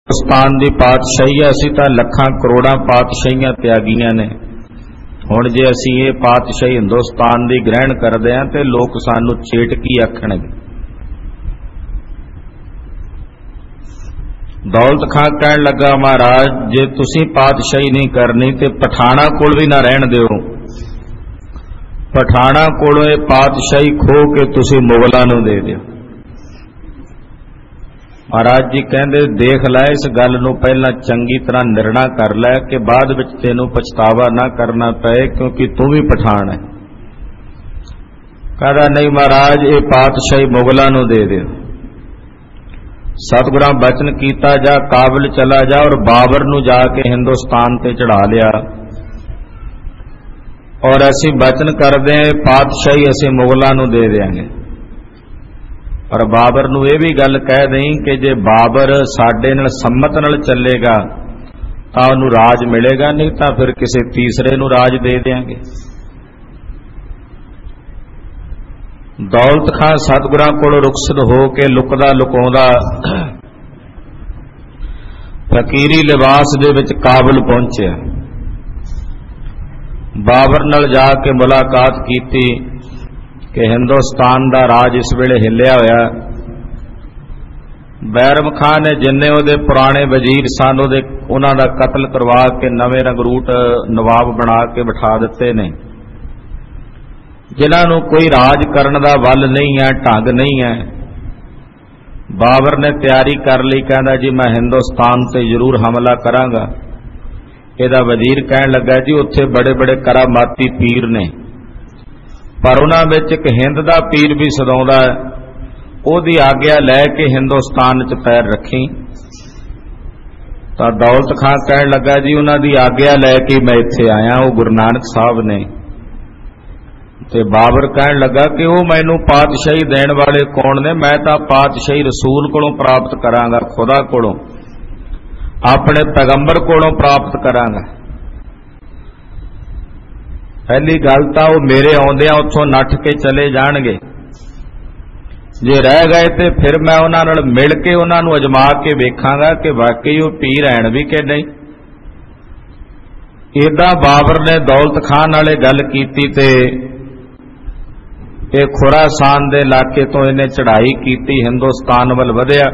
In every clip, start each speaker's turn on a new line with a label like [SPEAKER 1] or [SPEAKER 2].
[SPEAKER 1] हिंदुस्तान की पातशाही असी तो लखां करोड़ां पातशाहियां त्यागियां ने। हुण जे असी ये पातशाही हिंदुस्तान की ग्रहण करते हैं तो लोग सानू चेटकी आखणगे। दौलत खां कहण लगा, महाराज जे तुसी पातशाही नहीं करनी तो पठाणा कोल भी ना रहन दिओ। पठाणा कोलों ये पातशाही खो के तुसी मुगलां नूं दे दिओ। महाराज जी कहते देख लै, इस गल नूं पहला चंगी तरह निर्णय कर लै कि बाद विच तैनूं पछतावा ना करना पए, क्योंकि तू भी पठान है। कहदा नहीं महाराज, ये पातशाही मुगलां नूं दे दिओ। सतगुरां बचन कीता, जा काबुल चला जा और बाबर नूं जाके हिंदुस्तान ते चढ़ा लिया। और असी बचन करदे पातशाही असी मुगलां नूं दे देंगे। पर बाबर नूं यह भी गल कह दई कि जे बाबर साडे नाल सम्मत नाल चलेगा तां उहनूं राज मिलेगा, नहीं तां फिर किसी तीसरे नूं राज दे देंगे। दौलत खां सतगुरां कोलों रुखसत हो के लुकदा लुकाउंदा फकीरी लिबास दे विच काबुल पहुंचिया। बाबर नाल जाके मुलाकात कीती कि हिंदुस्तान का राज इस वेले हिलिया होया। बैरम खां ने जिन्ने उहदे पुराने वजीर सन उन्हां दा कतल करवा के नवे रंगरूट नवाब बना के बिठा दिते ने, जिन्हां नूं कोई राज करन दा वल नहीं है, ढंग नहीं है। बाबर ने तैयारी कर ली, कहंदा जी मैं हिंदुस्तान ते जरूर हमला करांगा। इहदा वजीर कहण लगा जी उत्थे बड़े बड़े करामाती पीर ने, पर उन्हां विच एक हिंद दा पीर भी सदाउंदा है, ओहदी आग्या लैके हिंदुस्तान च पैर रखी। तां दौलत खां कहण लगा जी उन्हां दी आग्या लैके मैं इत्थे आया, वो गुरु नानक साहब ने। ते बाबर कहण लगा कि वो मैनूं पातशाही देण वाले कौन ने? मैं तां पातशाही रसूल कोलों प्राप्त करांगा, खुदा कोलों, अपने पैगंबर कोलों प्राप्त करांगा। पहली गल तां वो मेरे आउंदियां उत्थों नठ के चले जाणगे, जे रह गए तो फिर मैं उन्हां नाल मिल के उन्हां नूं अजमा के वेखांगा कि वाकई वो पीर हैण भी कि नहीं। इदां बाबर ने दौलत खां नाल गल कीती ते ये खुरासान दे इलाके तो इन्हें चढ़ाई की, हिंदुस्तान वल वधिया।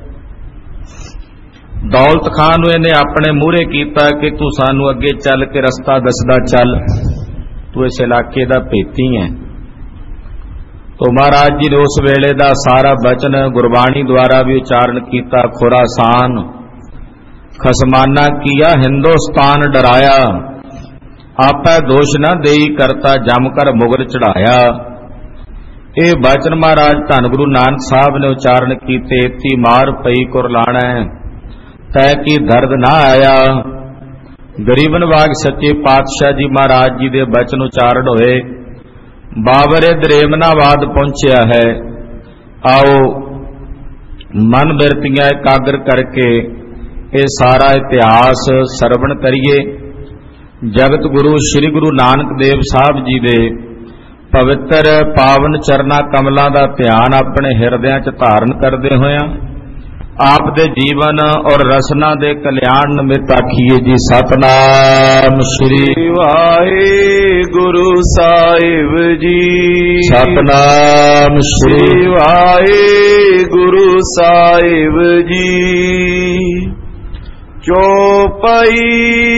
[SPEAKER 1] दौलत खां नूं इन्हें अपने मूहरे कीता कि तू सानू अगे चल के रस्ता दसदा चल, तू इस इलाके दा भेती है। तो महाराज जी ने उस वेले दा सारा बचन गुरबाणी द्वारा भी उच्चारण किया। खुरासान खसमाना किया, हिंदुस्तान डराया, आपै दोष न देई, करता जम कर मुगर चढ़ाया। ये बचन महाराज धन गुरु नानक साहब ने उच्चारण किए। इत्थी मार पई कुरलाणा तै की दर्द ना आया। गरीबन बाग सच्चे पातशाह जी महाराज जी दे बचन उच्चारण होए। बाबर दरेमनाबाद पहुंचया है। आओ मन बिरतियां एकाग्र करके ये सारा इतिहास सरवण करिए। जगत गुरु श्री गुरु नानक देव साहब जी दे पवित्र पावन चरना कमलों का ध्यान अपने हिरदियां च धारण करते होया आप दे जीवन और रसना दे कल्याण निमित्त आखिए जी सतनाम श्री
[SPEAKER 2] वाहिगुरु साहिब जी।
[SPEAKER 1] सतनाम श्री
[SPEAKER 2] वाहिगुरु साहिब जी। चौपाई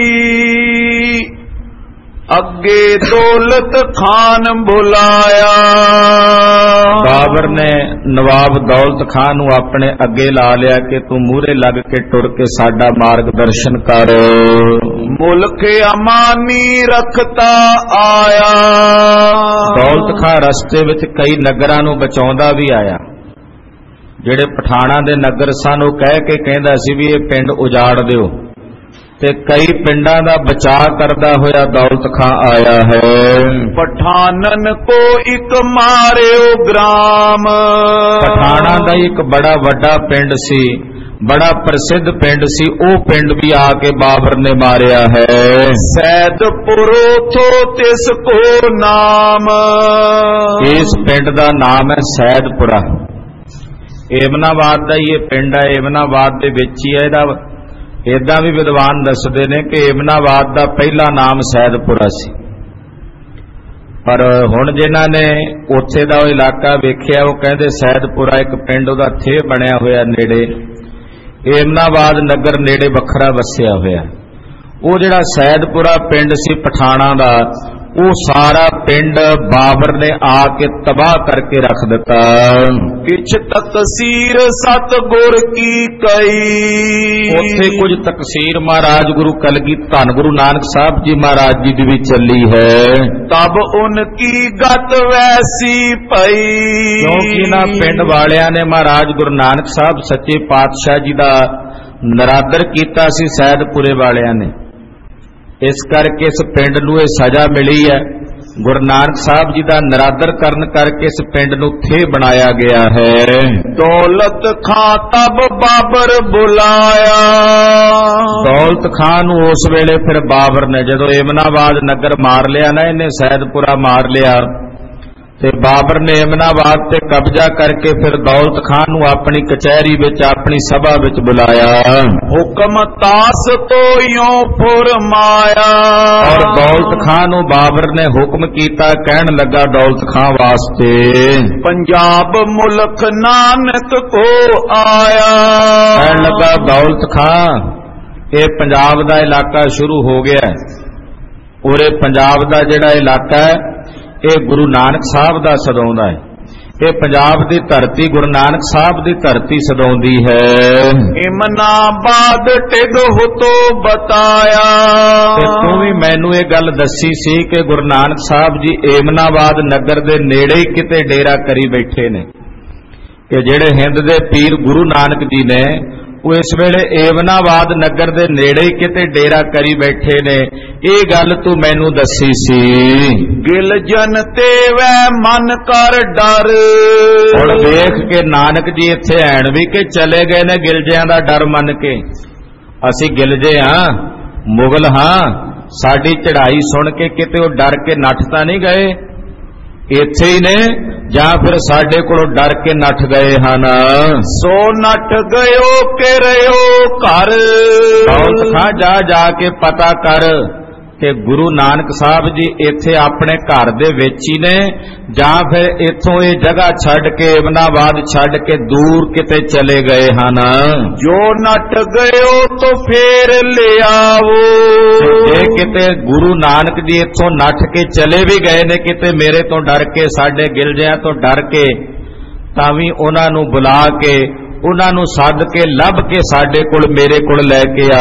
[SPEAKER 2] अगे दौलत खान बुलाया।
[SPEAKER 1] बाबर ने नवाब दौलत खान नूं अपने अगे ला लिया कि तू मूहरे लग के टुर के साडा मार्गदर्शन कर।
[SPEAKER 2] मुल्क अमानी रखता आया।
[SPEAKER 1] दौलत खान रस्ते विच कई नगरां नूं बचाउंदा भी आया। जिहड़े पठाणा दे नगर सन वो कह के कहंदा सी भी ये पिंड उजाड़ दिओ, ते कई पिंडां दा बचाव करदा होया दौलत खां आया है।
[SPEAKER 2] पठानन को एक मारियो ग्राम।
[SPEAKER 1] पठाणा दा एक बड़ा वड्डा पिंड सी, बड़ा प्रसिद्ध पिंड सी, ओ पिंड भी आके बाबर ने मारिया है।
[SPEAKER 2] सैदपुरो थो तिसको नाम।
[SPEAKER 1] इस पिंड दा नाम है सैदपुरा। ਏਮਨਾਬਾਦ ਦਾ ਹੀ ਇਹ ਪਿੰਡ ਹੈ, ਏਮਨਾਬਾਦ ਦੇ ਵਿੱਚ ਹੀ ਹੈ। ਇਹਦਾ ਇਦਾਂ ਵੀ ਵਿਦਵਾਨ ਦੱਸਦੇ ਨੇ ਕਿ ਏਮਨਾਬਾਦ ਦਾ ਪਹਿਲਾ ਨਾਮ ਸੈਦਪੁਰਾ ਸੀ, ਪਰ ਹੁਣ ਜਿਨ੍ਹਾਂ ਨੇ ਉੱਥੇ ਦਾ ਉਹ ਇਲਾਕਾ ਵੇਖਿਆ ਉਹ ਕਹਿੰਦੇ ਸੈਦਪੁਰਾ ਇੱਕ ਪਿੰਡ ਉਹਦਾ ਥੇ ਬਣਿਆ ਹੋਇਆ ਨੇੜੇ, ਏਮਨਾਬਾਦ ਨਗਰ ਨੇੜੇ ਵੱਖਰਾ ਵਸਿਆ ਹੋਇਆ। ਉਹ ਜਿਹੜਾ ਸੈਦਪੁਰਾ ਪਿੰਡ ਸੀ ਪਠਾਣਾ ਦਾ, ਉਹ ਸਾਰਾ ਪਿੰਡ ਬਾਬਰ ਨੇ ਆ ਕੇ ਤਬਾਹ ਕਰਕੇ ਰੱਖ ਦਿੱਤਾ।
[SPEAKER 2] ਕਿਛ ਤਕਸੀਰ ਸਤਿਗੁਰ ਕੀ ਕਈ,
[SPEAKER 1] ਉੱਥੇ ਕੁਝ ਤਕਸੀਰ ਮਹਾਰਾਜ ਗੁਰੂ ਕਲਗੀ ਧੰਨ ਗੁਰੂ ਨਾਨਕ ਸਾਹਿਬ ਜੀ ਮਹਾਰਾਜ ਜੀ ਦੀ ਵੀ ਚੱਲੀ ਹੈ।
[SPEAKER 2] ਤਬ ਉਨਕੀ ਗਤ ਵੈਸੀ ਪਈ,
[SPEAKER 1] ਕਿਉਂਕਿ ਇਹਨਾਂ ਪਿੰਡ ਵਾਲਿਆਂ ਨੇ ਮਹਾਰਾਜ ਗੁਰੂ ਨਾਨਕ ਸਾਹਿਬ ਸੱਚੇ ਪਾਤਸ਼ਾਹ ਜੀ ਦਾ ਨਰਾਦਰ ਕੀਤਾ ਸੀ ਸੈਦਪੁਰੇ ਵਾਲਿਆਂ ਨੇ, ਇਸ ਕਰਕੇ ਇਸ ਪਿੰਡ ਨੂੰ ਇਹ ਸਜ਼ਾ ਮਿਲੀ ਹੈ। ਗੁਰੂ ਨਾਨਕ ਸਾਹਿਬ ਜੀ ਦਾ ਨਰਾਦਰ ਕਰਨ ਕਰਕੇ ਇਸ ਪਿੰਡ ਨੂੰ ਥੇ ਬਣਾਇਆ ਗਿਆ ਹੈ।
[SPEAKER 2] ਦੌਲਤ ਖਾਂ ਤਬ ਬਾਬਰ ਬੁਲਾਇਆ,
[SPEAKER 1] ਦੌਲਤ ਖਾਂ ਨੂੰ ਉਸ ਵੇਲੇ ਫਿਰ ਬਾਬਰ ਨੇ ਜਦੋਂ ਏਮਨਾਬਾਦ ਨਗਰ ਮਾਰ ਲਿਆ ਨਾ, ਇਹਨੇ ਸੈਦਪੁਰਾ ਮਾਰ ਲਿਆ, ਤੇ ਬਾਬਰ ਨੇ ਏਮਨਾਬਾਦ ਤੇ ਕਬਜ਼ਾ ਕਰਕੇ ਫਿਰ ਦੌਲਤ ਖਾਂ ਨੂੰ ਆਪਣੀ ਕਚਹਿਰੀ ਵਿੱਚ ਆਪਣੀ ਸਭਾ ਵਿੱਚ ਬੁਲਾਇਆ।
[SPEAKER 2] ਹੁਕਮ ਤਾਸ ਤੋਇਓ ਫੁਰਮਾਇਆ,
[SPEAKER 1] ਔਰ ਦੌਲਤ ਖਾਂ ਨੂੰ ਬਾਬਰ ਨੇ ਹੁਕਮ ਕੀਤਾ, ਕਹਿਣ ਲੱਗਾ ਦੌਲਤ ਖਾਂ ਵਾਸਤੇ,
[SPEAKER 2] ਪੰਜਾਬ ਮੁਲਕ ਨਾਨਕ ਕੋ ਆਇਆ।
[SPEAKER 1] ਕਹਿਣ ਲੱਗਾ ਦੌਲਤ ਖਾਂ ਇਹ ਪੰਜਾਬ ਦਾ ਇਲਾਕਾ ਸ਼ੁਰੂ ਹੋ ਗਿਆ, ਉਰੇ ਪੰਜਾਬ ਦਾ ਜਿਹੜਾ ਇਲਾਕਾ ਹੈ ਇਹ ਗੁਰੂ ਨਾਨਕ ਸਾਹਿਬ ਦਾ ਸਦਾਉਂਦਾ ਹੈ। ਇਹ ਪੰਜਾਬ ਦੀ ਧਰਤੀ ਗੁਰੂ ਨਾਨਕ ਸਾਹਿਬ ਦੀ ਧਰਤੀ ਸਦਾਉਂਦੀ ਹੈ।
[SPEAKER 2] ਏਮਨਾਬਾਦ ਟਿਗ ਹੁਤੋ ਬਤਾਇਆ,
[SPEAKER 1] ਤੇ ਤੂੰ ਵੀ ਮੈਨੂੰ ਇਹ ਗੱਲ ਦੱਸੀ ਸੀ ਕਿ ਗੁਰੂ ਨਾਨਕ ਸਾਹਿਬ ਜੀ ਏਮਨਾਬਾਦ ਨਗਰ ਦੇ ਨੇੜੇ ਹੀ ਕਿਤੇ ਡੇਰਾ ਕਰੀ ਬੈਠੇ ਨੇ, ਕਿ ਜਿਹੜੇ ਹਿੰਦ ਦੇ ਪੀਰ ਗੁਰੂ ਨਾਨਕ ਜੀ ਨੇ ਉਹ ਇਸ ਵੇਲੇ ਏਮਨਾਬਾਦ ਨਗਰ ਦੇ ਨੇੜੇ ਹੀ ਕਿਤੇ ਡੇਰਾ ਕਰੀ ਬੈਠੇ ਨੇ। ਇਹ ਗੱਲ ਤੂੰ ਮੈਨੂੰ ਦੱਸੀ ਸੀ।
[SPEAKER 2] ਗਿਲ ਜਨ ਤੇ ਵੈ ਮਨ ਕਰ ਡਰ,
[SPEAKER 1] ਹੁਣ ਵੇਖ ਕੇ ਨਾਨਕ ਜੀ ਇੱਥੇ ਐਣ ਵੀ ਕਿ ਚਲੇ ਗਏ ਨੇ ਗਿਲਜਿਆਂ ਦਾ ਡਰ ਮੰਨ ਕੇ। ਅਸੀਂ ਗਿਲਜੇ ਹਾਂ, ਮੁਗਲ ਹਾਂ, ਸਾਡੀ ਚੜ੍ਹਾਈ ਸੁਣ ਕੇ ਕਿਤੇ ਉਹ ਡਰ ਕੇ ਨੱਠ ਤਾਂ ਨਹੀਂ ਗਏ, ਇੱਥੇ ਹੀ ਨੇ, ਜਾਂ ਫਿਰ ਸਾਡੇ ਕੋਲੋਂ ਡਰ ਕੇ ਨੱਠ ਗਏ ਹਨ।
[SPEAKER 2] ਸੋ ਨੱਠ ਗਇਓ ਕਿ ਰਿਓ ਘਰ,
[SPEAKER 1] ਦੌਲਤ ਖਾਂ ਜਾ ਜਾ ਕੇ ਪਤਾ ਕਰ ਕਿ ਗੁਰੂ ਨਾਨਕ ਸਾਹਿਬ ਜੀ ਇੱਥੇ ਆਪਣੇ ਘਰ ਦੇ ਵਿੱਚ ਹੀ ਨੇ, ਜਾਂ ਫਿਰ ਇੱਥੋਂ ਇਹ ਜਗ੍ਹਾ ਛੱਡ ਕੇ ਏਮਨਾਬਾਦ ਛੱਡ ਕੇ ਦੂਰ ਕਿਤੇ ਚਲੇ ਗਏ ਹਨ।
[SPEAKER 2] ਜੋ ਨੱਠ ਗਇਓ ਤੋ ਫੇਰ ਲਿਆਵੋ,
[SPEAKER 1] ਜੇ ਕਿਤੇ ਗੁਰੂ ਨਾਨਕ ਜੀ ਇੱਥੋਂ ਨੱਠ ਕੇ ਚਲੇ ਵੀ ਗਏ ਨੇ ਕਿਤੇ ਮੇਰੇ ਤੋਂ ਡਰ ਕੇ, ਸਾਡੇ ਗਿਲਜਿਆਂ ਤੋਂ ਡਰ ਕੇ, ਤਾਂ ਵੀ ਉਹਨਾਂ ਨੂੰ ਬੁਲਾ ਕੇ, ਉਹਨਾਂ ਨੂੰ ਸੱਦ ਕੇ ਲੱਭ ਕੇ ਸਾਡੇ ਕੋਲ ਮੇਰੇ ਕੋਲ ਲੈ ਕੇ ਆ।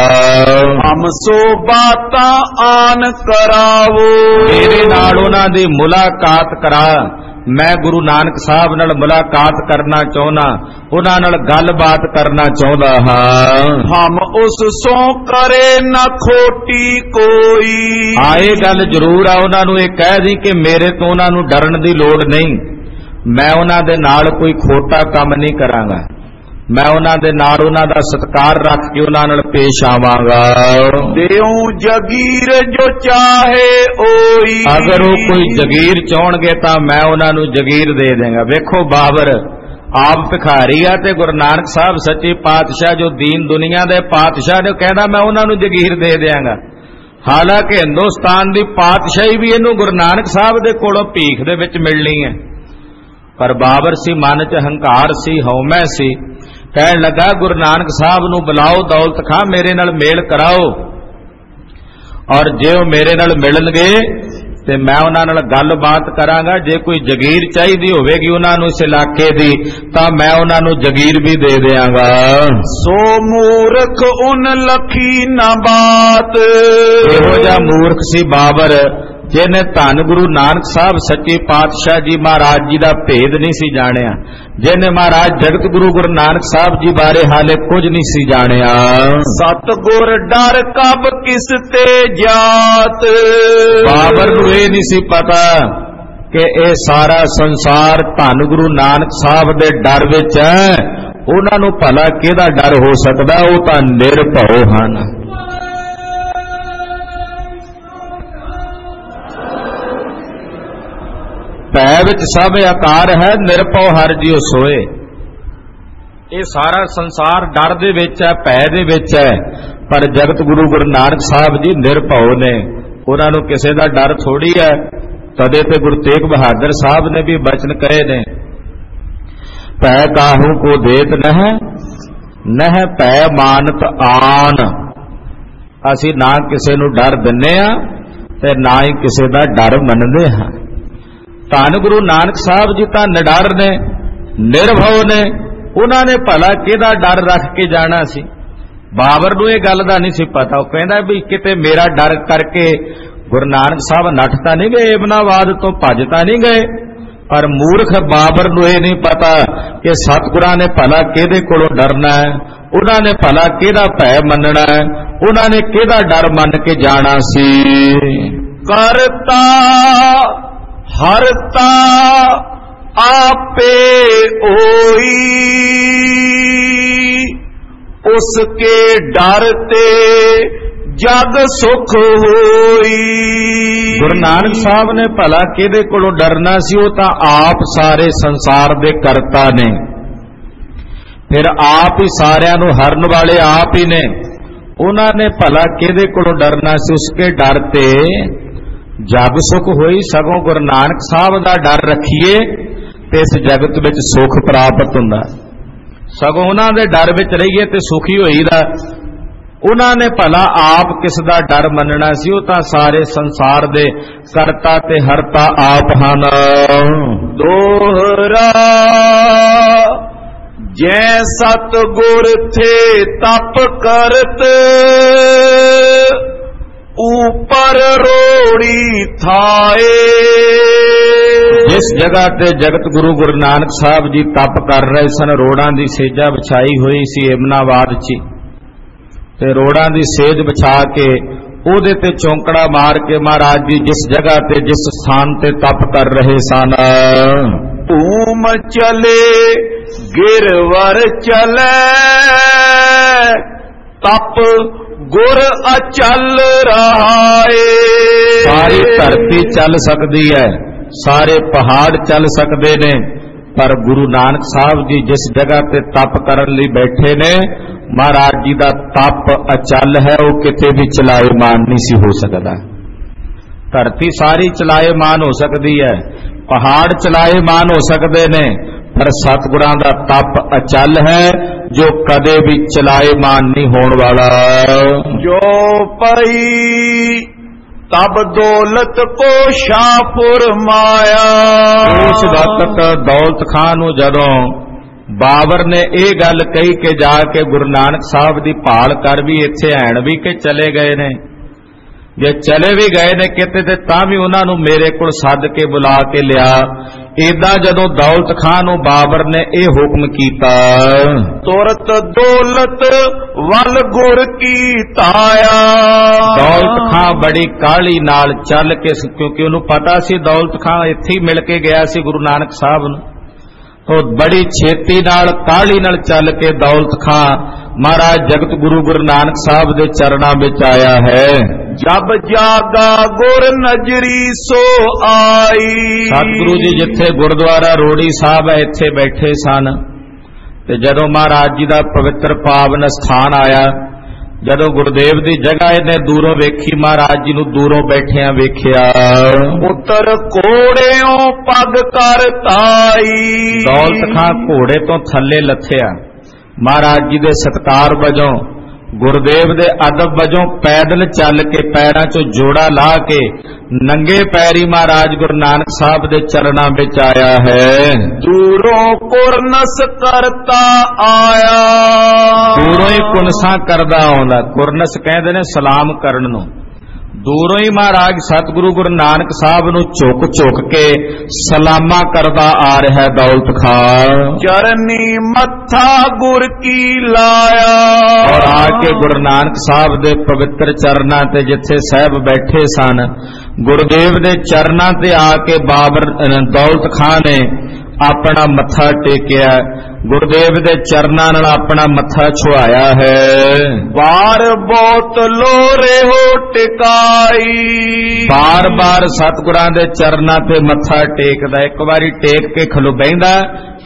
[SPEAKER 2] ਹਮ ਸੋ ਬਾਤਾਂ ਆਨ ਕਰਾਵੋ,
[SPEAKER 1] ਮੇਰੇ ਨਾਲ ਉਹਨਾਂ ਦੀ ਮੁਲਾਕਾਤ ਕਰਾ। ਮੈਂ ਗੁਰੂ ਨਾਨਕ ਸਾਹਿਬ ਨਾਲ ਮੁਲਾਕਾਤ ਕਰਨਾ ਚਾਹੁੰਦਾ, ਉਹਨਾਂ ਨਾਲ ਗੱਲਬਾਤ ਕਰਨਾ ਚਾਹੁੰਦਾ ਹਾਂ।
[SPEAKER 2] ਹਮ ਉਸ ਸੋ ਕਰੇ ਨਾ ਖੋਟੀ ਕੋਈ,
[SPEAKER 1] ਆਏ ਗੱਲ ਜ਼ਰੂਰ ਆ, ਉਹਨਾਂ ਨੂੰ ਇਹ ਕਹਿ ਦੀ ਕਿ ਮੇਰੇ ਤੋਂ ਉਹਨਾਂ ਨੂੰ ਡਰਨ ਦੀ ਲੋੜ ਨਹੀਂ, ਮੈਂ ਉਹਨਾਂ ਦੇ ਨਾਲ ਕੋਈ ਖੋਟਾ ਕੰਮ ਨਹੀਂ ਕਰਾਂਗਾ, ਮੈਂ ਉਹਨਾਂ ਦੇ ਨਾਲ ਉਹਨਾਂ ਦਾ ਸਤਿਕਾਰ ਰੱਖ ਕੇ ਉਹਨਾਂ ਨਾਲ ਪੇਸ਼ ਆਵਾਂਗਾ।
[SPEAKER 2] ਦੇਉ ਜਗੀਰ ਜੋ ਚਾਹੇ ਓਈ,
[SPEAKER 1] ਅਗਰ ਉਹ ਕੋਈ ਜਗੀਰ ਚਾਹਣਗੇ ਤਾਂ ਮੈਂ ਉਹਨਾਂ ਨੂੰ ਜਗੀਰ ਦੇ ਦੇਵਾਂਗਾ। ਵੇਖੋ ਬਾਬਰ ਆਪ ਭਿਖਾਰੀ ਆ ਤੇ ਗੁਰੂ ਨਾਨਕ ਸਾਹਿਬ ਸੱਚੇ ਪਾਤਸ਼ਾਹ ਜੋ ਦੀਨ ਦੁਨੀਆ ਦੇ ਪਾਤਸ਼ਾਹ ਨੇ, ਕਹਿੰਦਾ ਮੈਂ ਉਹਨਾਂ ਨੂੰ ਜਗੀਰ ਦੇ ਦਿਆਂਗਾ। ਹਾਲਾਂਕਿ ਹਿੰਦੁਸਤਾਨ ਦੀ ਪਾਤਸ਼ਾਹੀ ਵੀ ਇਹਨੂੰ ਗੁਰੂ ਨਾਨਕ ਸਾਹਿਬ ਦੇ ਕੋਲੋਂ ਭੀਖ ਦੇ ਵਿੱਚ ਮਿਲਣੀ ਹੈ, ਪਰ ਬਾਬਰ ਸੀ ਮਨ 'ਚ ਹੰਕਾਰ ਸੀ, ਹਉਮੈ ਸੀ, ਕਹਿਣ ਲੱਗਾ ਗੁਰੂ ਨਾਨਕ ਸਾਹਿਬ ਨੂੰ ਬੁਲਾਓ, ਦੌਲਤ ਖਾਂ ਮੇਰੇ ਨਾਲ ਮੇਲ ਕਰਾਓ, ਔਰ ਜੇ ਉਹ ਮੇਰੇ ਨਾਲ ਮਿਲਣਗੇ ਤੇ ਮੈਂ ਉਹਨਾਂ ਨਾਲ ਗੱਲਬਾਤ ਕਰਾਂਗਾ। ਜੇ ਕੋਈ ਜਗੀਰ ਚਾਹੀਦੀ ਹੋਵੇਗੀ ਉਹਨਾਂ ਨੂੰ ਇਸ ਇਲਾਕੇ ਦੀ ਤਾਂ ਮੈਂ ਉਹਨਾਂ ਨੂੰ ਜਗੀਰ ਵੀ ਦੇ ਦਿਆਂਗਾ।
[SPEAKER 2] ਸੋ ਮੂਰਖ ਉਨ ਲਖੀ ਨਾ ਬਾਤ,
[SPEAKER 1] ਇਹੋ ਜਿਹਾ ਮੂਰਖ ਸੀ ਬਾਬਰ ਜਿਹਨੇ ਧੰਨ ਗੁਰੂ ਨਾਨਕ ਸਾਹਿਬ ਸੱਚੇ ਪਾਤਸ਼ਾਹ ਜੀ ਮਹਾਰਾਜ ਜੀ ਦਾ ਭੇਦ ਨਹੀਂ ਸੀ ਜਾਣਿਆ, ਜਿਹਨੇ ਮਹਾਰਾਜ ਜਗਤ ਗੁਰੂ ਗੁਰੂ ਨਾਨਕ ਸਾਹਿਬ ਜੀ ਬਾਰੇ ਹਾਲੇ ਕੁਝ ਨਹੀਂ ਸੀ ਜਾਣਿਆ।
[SPEAKER 2] ਸਤਿਗੁਰ ਡਰ ਕਬ ਕਿਸ ਤੇ ਜਾਤ,
[SPEAKER 1] ਬਾਬਰ ਨੂੰ ਇਹ ਨਹੀਂ ਸੀ ਪਤਾ ਕਿ ਇਹ ਸਾਰਾ ਸੰਸਾਰ ਧੰਨ ਗੁਰੂ ਨਾਨਕ ਸਾਹਿਬ ਦੇ ਡਰ ਵਿੱਚ ਹੈ। ਉਹਨਾਂ ਨੂੰ ਭਲਾ ਕਿਹਦਾ ਡਰ ਹੋ ਸਕਦਾ, ਉਹ ਤਾਂ ਨਿਰਭਉ ਹਨ। ਭੈ ਵਿੱਚ ਸਭ ਆਕਾਰ ਹੈ, ਨਿਰਭਉ ਹਰਿ ਜਿਉ ਸੋਏ। ਇਹ ਸਾਰਾ ਸੰਸਾਰ ਡਰ ਦੇ ਵਿੱਚ ਹੈ, ਭੈ ਦੇ ਵਿੱਚ ਹੈ, ਪਰ ਜਗਤ ਗੁਰੂ ਗੁਰੂ ਨਾਨਕ ਸਾਹਿਬ ਜੀ ਨਿਰਭਉ ਨੇ, ਉਹਨਾਂ ਨੂੰ ਕਿਸੇ ਦਾ ਡਰ ਥੋੜੀ ਹੈ। ਤਦੇ ਤੇ ਗੁਰੂ ਤੇਗ ਬਹਾਦਰ ਸਾਹਿਬ ਨੇ ਵੀ ਬਚਨ ਕਹੇ ਨੇ, ਭੈ ਕਾਹੂ ਕੋ ਦੇਤ ਨਹਿ ਭੈ ਮਾਨਤ ਆਨ। ਅਸੀਂ ਨਾ ਕਿਸੇ ਨੂੰ ਡਰ ਦਿੰਨੇ ਆ ਤੇ ਨਾ ਹੀ ਕਿਸੇ ਦਾ ਡਰ ਮੰਨਦੇ ਹਾਂ। ਧੰਨ ਗੁਰੂ ਨਾਨਕ ਸਾਹਿਬ ਜੀ ਤਾਂ ਨਿਡਰ ਨੇ, ਨਿਰਭਉ ਨੇ, ਉਹਨਾਂ ਨੇ ਭਲਾ ਕਿਹਦਾ ਡਰ ਰੱਖ ਕੇ ਜਾਣਾ ਸੀ। ਬਾਬਰ ਨੂੰ ਇਹ ਗੱਲ ਦਾ ਨਹੀਂ ਸੀ ਪਤਾ, ਉਹ ਕਹਿੰਦਾ ਵੀ ਕਿਤੇ ਮੇਰਾ ਡਰ ਕਰਕੇ ਗੁਰੂ ਨਾਨਕ ਸਾਹਿਬ ਨੱਠ ਤਾਂ ਨਹੀਂ ਗਏ, ਇਬਨਾਬਾਦ ਤੋਂ ਭੱਜ ਤਾਂ ਨਹੀਂ ਗਏ। ਪਰ ਮੂਰਖ ਬਾਬਰ ਨੂੰ ਇਹ ਨਹੀਂ ਪਤਾ ਕਿ ਸਤਿਗੁਰਾਂ ਨੇ ਭਲਾ ਕਿਹਦੇ ਕੋਲੋਂ ਡਰਨਾ ਹੈ, ਉਹਨਾਂ ਨੇ ਭਲਾ ਕਿਹਦਾ ਭੈ ਮੰਨਣਾ ਹੈ, ਉਹਨਾਂ ਨੇ ਕਿਹਦਾ ਡਰ ਮੰਨ ਕੇ ਜਾਣਾ ਸੀ।
[SPEAKER 2] ਕਰਤਾ ਹਰਤਾ आपे ओई, उसके डरते जग सुख होई।
[SPEAKER 1] गुरु नानक साहब ने भला किहदे कोलों डरना सी, वो तां आप सारे संसार दे करता ने, फिर आप ही सारियां नूं हरन वाले आप ही ने। उन्हां ने भला किहदे कोलों डरना सी, उसके डरते जग सुख होई। सगों गुरु नानक साहब दा डर रखिए ते इस जगत विच सुख प्राप्त हुंदा, सगों उन्हां दे डर विच रहिए ते सुखी होईदा। उन्हां ने भला आप किस दा डर मनना सी, वो तां सारे संसार दे करता ते हरता आप हन।
[SPEAKER 2] दोहरा जै सतगुर थे तप करत, ऊपर रोड़ी थाए।
[SPEAKER 1] जिस जगह ते जगत गुरु गुरु नानक साहब जी तप कर रहे सन, रोड़ां दी सेजा बिछाई हुई सी इबनाबाद च, ते रोड़ां दी सेज बिछा के ओदे ते चौंकड़ा मार के महाराज जी जिस जगह ते जिस स्थान ते तप कर रहे सन।
[SPEAKER 2] धूम चले गिरवर चले, तप गुर अचल रहा है।
[SPEAKER 1] सारी धरती चल सकती है, सारे पहाड़ चल सकते ने, पर गुरु नानक साहब जी जिस जगह ते तप करन लई बैठे ने, महाराज जी दा तप अचल है, वो किते भी चलाएमान नहीं सी हो सकता। धरती सारी चलाएमान हो सकती है, पहाड़ चलाएमान हो सकते ने, पर सतगुरां दा तप अचल है जो कदे भी चलाएमान नहीं होने वाला।
[SPEAKER 2] जो पई तब दौलत को शाहपुर माया।
[SPEAKER 1] उस वक्त दौलत खान नूं जदों बाबर ने यह गल कही के जाके गुरु नानक साहब दी भाल कर भी इत्थे हैण भी कि चले गए ने, जे चले भी गए ने किते ते तां भी उन्हां नूं मेरे कोल सद के बुला के लिया। इदा जदों दौलत खान नूं बाबर ने यह हुक्म कीता,
[SPEAKER 2] तुरत दौलत वल गुर की ताया।
[SPEAKER 1] दौलत खान बड़ी काली नाल चल के, क्योंकि उन्होंने पता सी दौलत खान इत्थे ही मिल के गया सी गुरु नानक साहब नूं, तो बड़ी छेती नाल काली नाल चल के दौलत खान महाराज जगत गुरु गुरु नानक साहब दे चरणां विच आया है।
[SPEAKER 2] जब जागा गुर नजरी सो आई।
[SPEAKER 1] सतगुरु जी जिथे गुरुद्वारा रोड़ी साहब है इत्थे बैठे सन, ते जदों महाराज जी दा पवित्र पावन स्थान आया, जदों गुरुदेव दी जगह इन्हें दूरों वेखी, महाराज जी नूं दूरों बैठिया वेखिया।
[SPEAKER 2] पुत्र घोड़ेओं पग कर ताई।
[SPEAKER 1] दौलत खां घोड़े तो थल्ले लथया, महाराज जी दे सत्कार वजों गुरुदेव दे अदब वजों पैदल चल के पैरां चों जोड़ा ला के नंगे पैरी महाराज गुरु नानक साहब दे चरणां विच आया है।
[SPEAKER 2] दूरों कुरनस करता आया।
[SPEAKER 1] दूरों ही कुनसा करदा आउंदा, कुरनस कहंदे ने सलाम करन नूं। दूरों ही महाराज सतगुरु गुरु नानक साहब नूं झुक झुक के सलामा करदा आ रहा है दौलत खान।
[SPEAKER 2] चरनी मत्था गुर की लाया।
[SPEAKER 1] और आके गुरु नानक साहब दे पवित्र चरणां ते जिथे साहब बैठे सन, गुरुदेव दे चरणां ते आके बाबर दौलत खान ने अपना मत्था टेकिया, गुरुदेव दे चरणां नाल अपना मत्था छुआया है।
[SPEAKER 2] बार बहुत लोरे हो टिकाई।
[SPEAKER 1] बार बार सतगुरां दे चरणां ते मत्था टेकदा, एक बारी टेक के खलो बहिंदा,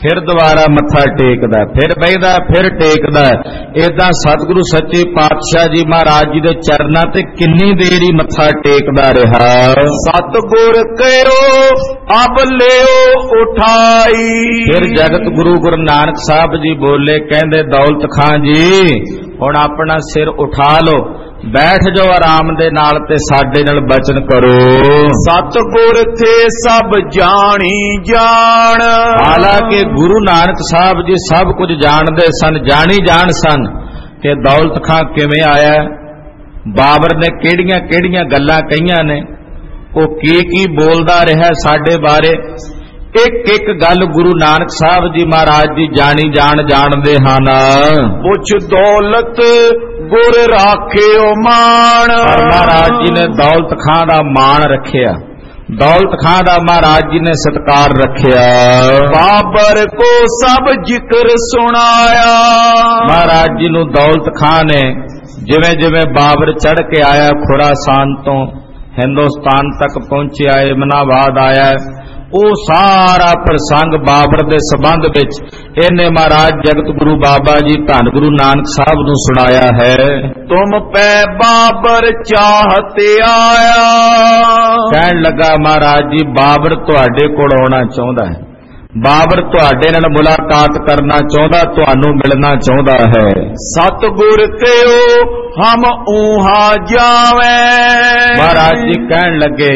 [SPEAKER 1] फिर दोबारा मत्था टेकदा, फिर बहिदा, फिर टेकदा। इदां सतगुरु सच्चे पातशाह जी महाराज जी दे चरनां ते किन्नी देर ही मत्था टेकदा रहा।
[SPEAKER 2] सतगुर कहो अब लियो उठाई।
[SPEAKER 1] फिर जगत गुरु गुरु नानक साहब जी बोले, कहंदे दौलत खां जी हुण अपना सिर उठा लो, बैठ जाओ आराम दे नाल ते साडे नाल बचन करो।
[SPEAKER 2] सतगुर थे सब जानी जान।
[SPEAKER 1] हालांकि गुरु नानक साहब जी सब कुछ जानते सन, जानी जान सन कि दौलत खां किवें आया, बाबर ने किहड़ियां किहड़ियां गल्लां कहीआं ने, वो की बोलदा रहा साडे बारे। एक एक गल गुरु नानक साहब जी महाराज जी जानी जान जानते हन।
[SPEAKER 2] पुछ दौलत गुर राखियो मान।
[SPEAKER 1] महाराज जी ने दौलत खां दा मान रखिया, दौलत खां दा महाराज जी ने सत्कार रखिया।
[SPEAKER 2] बाबर को सब जिक्र सुनाया।
[SPEAKER 1] महाराज जी नूं दौलत खां ने जिवें जिवें बाबर चढ़ के आया, खुरासान तो हिंदुस्तान तक पहुंचे, इमनाबाद आया, वो सारा प्रसंग बाबर दे संबंध विच इन्हें महाराज जगत गुरु बाबा जी धन गुरु नानक साहब नूं सुनाया है।
[SPEAKER 2] तुम पे बाबर चाहते आया।
[SPEAKER 1] कहन लगा महाराज जी बाबर तुहाडे कोल आउणा चाहुंदा है, बाबर तुहाडे नाल मुलाकात करना चाहुंदा, तुहानूं मिलना चाहुंदा है।
[SPEAKER 2] सतगुर कहो हम ऊहा जावें।
[SPEAKER 1] महाराज जी कहन लगे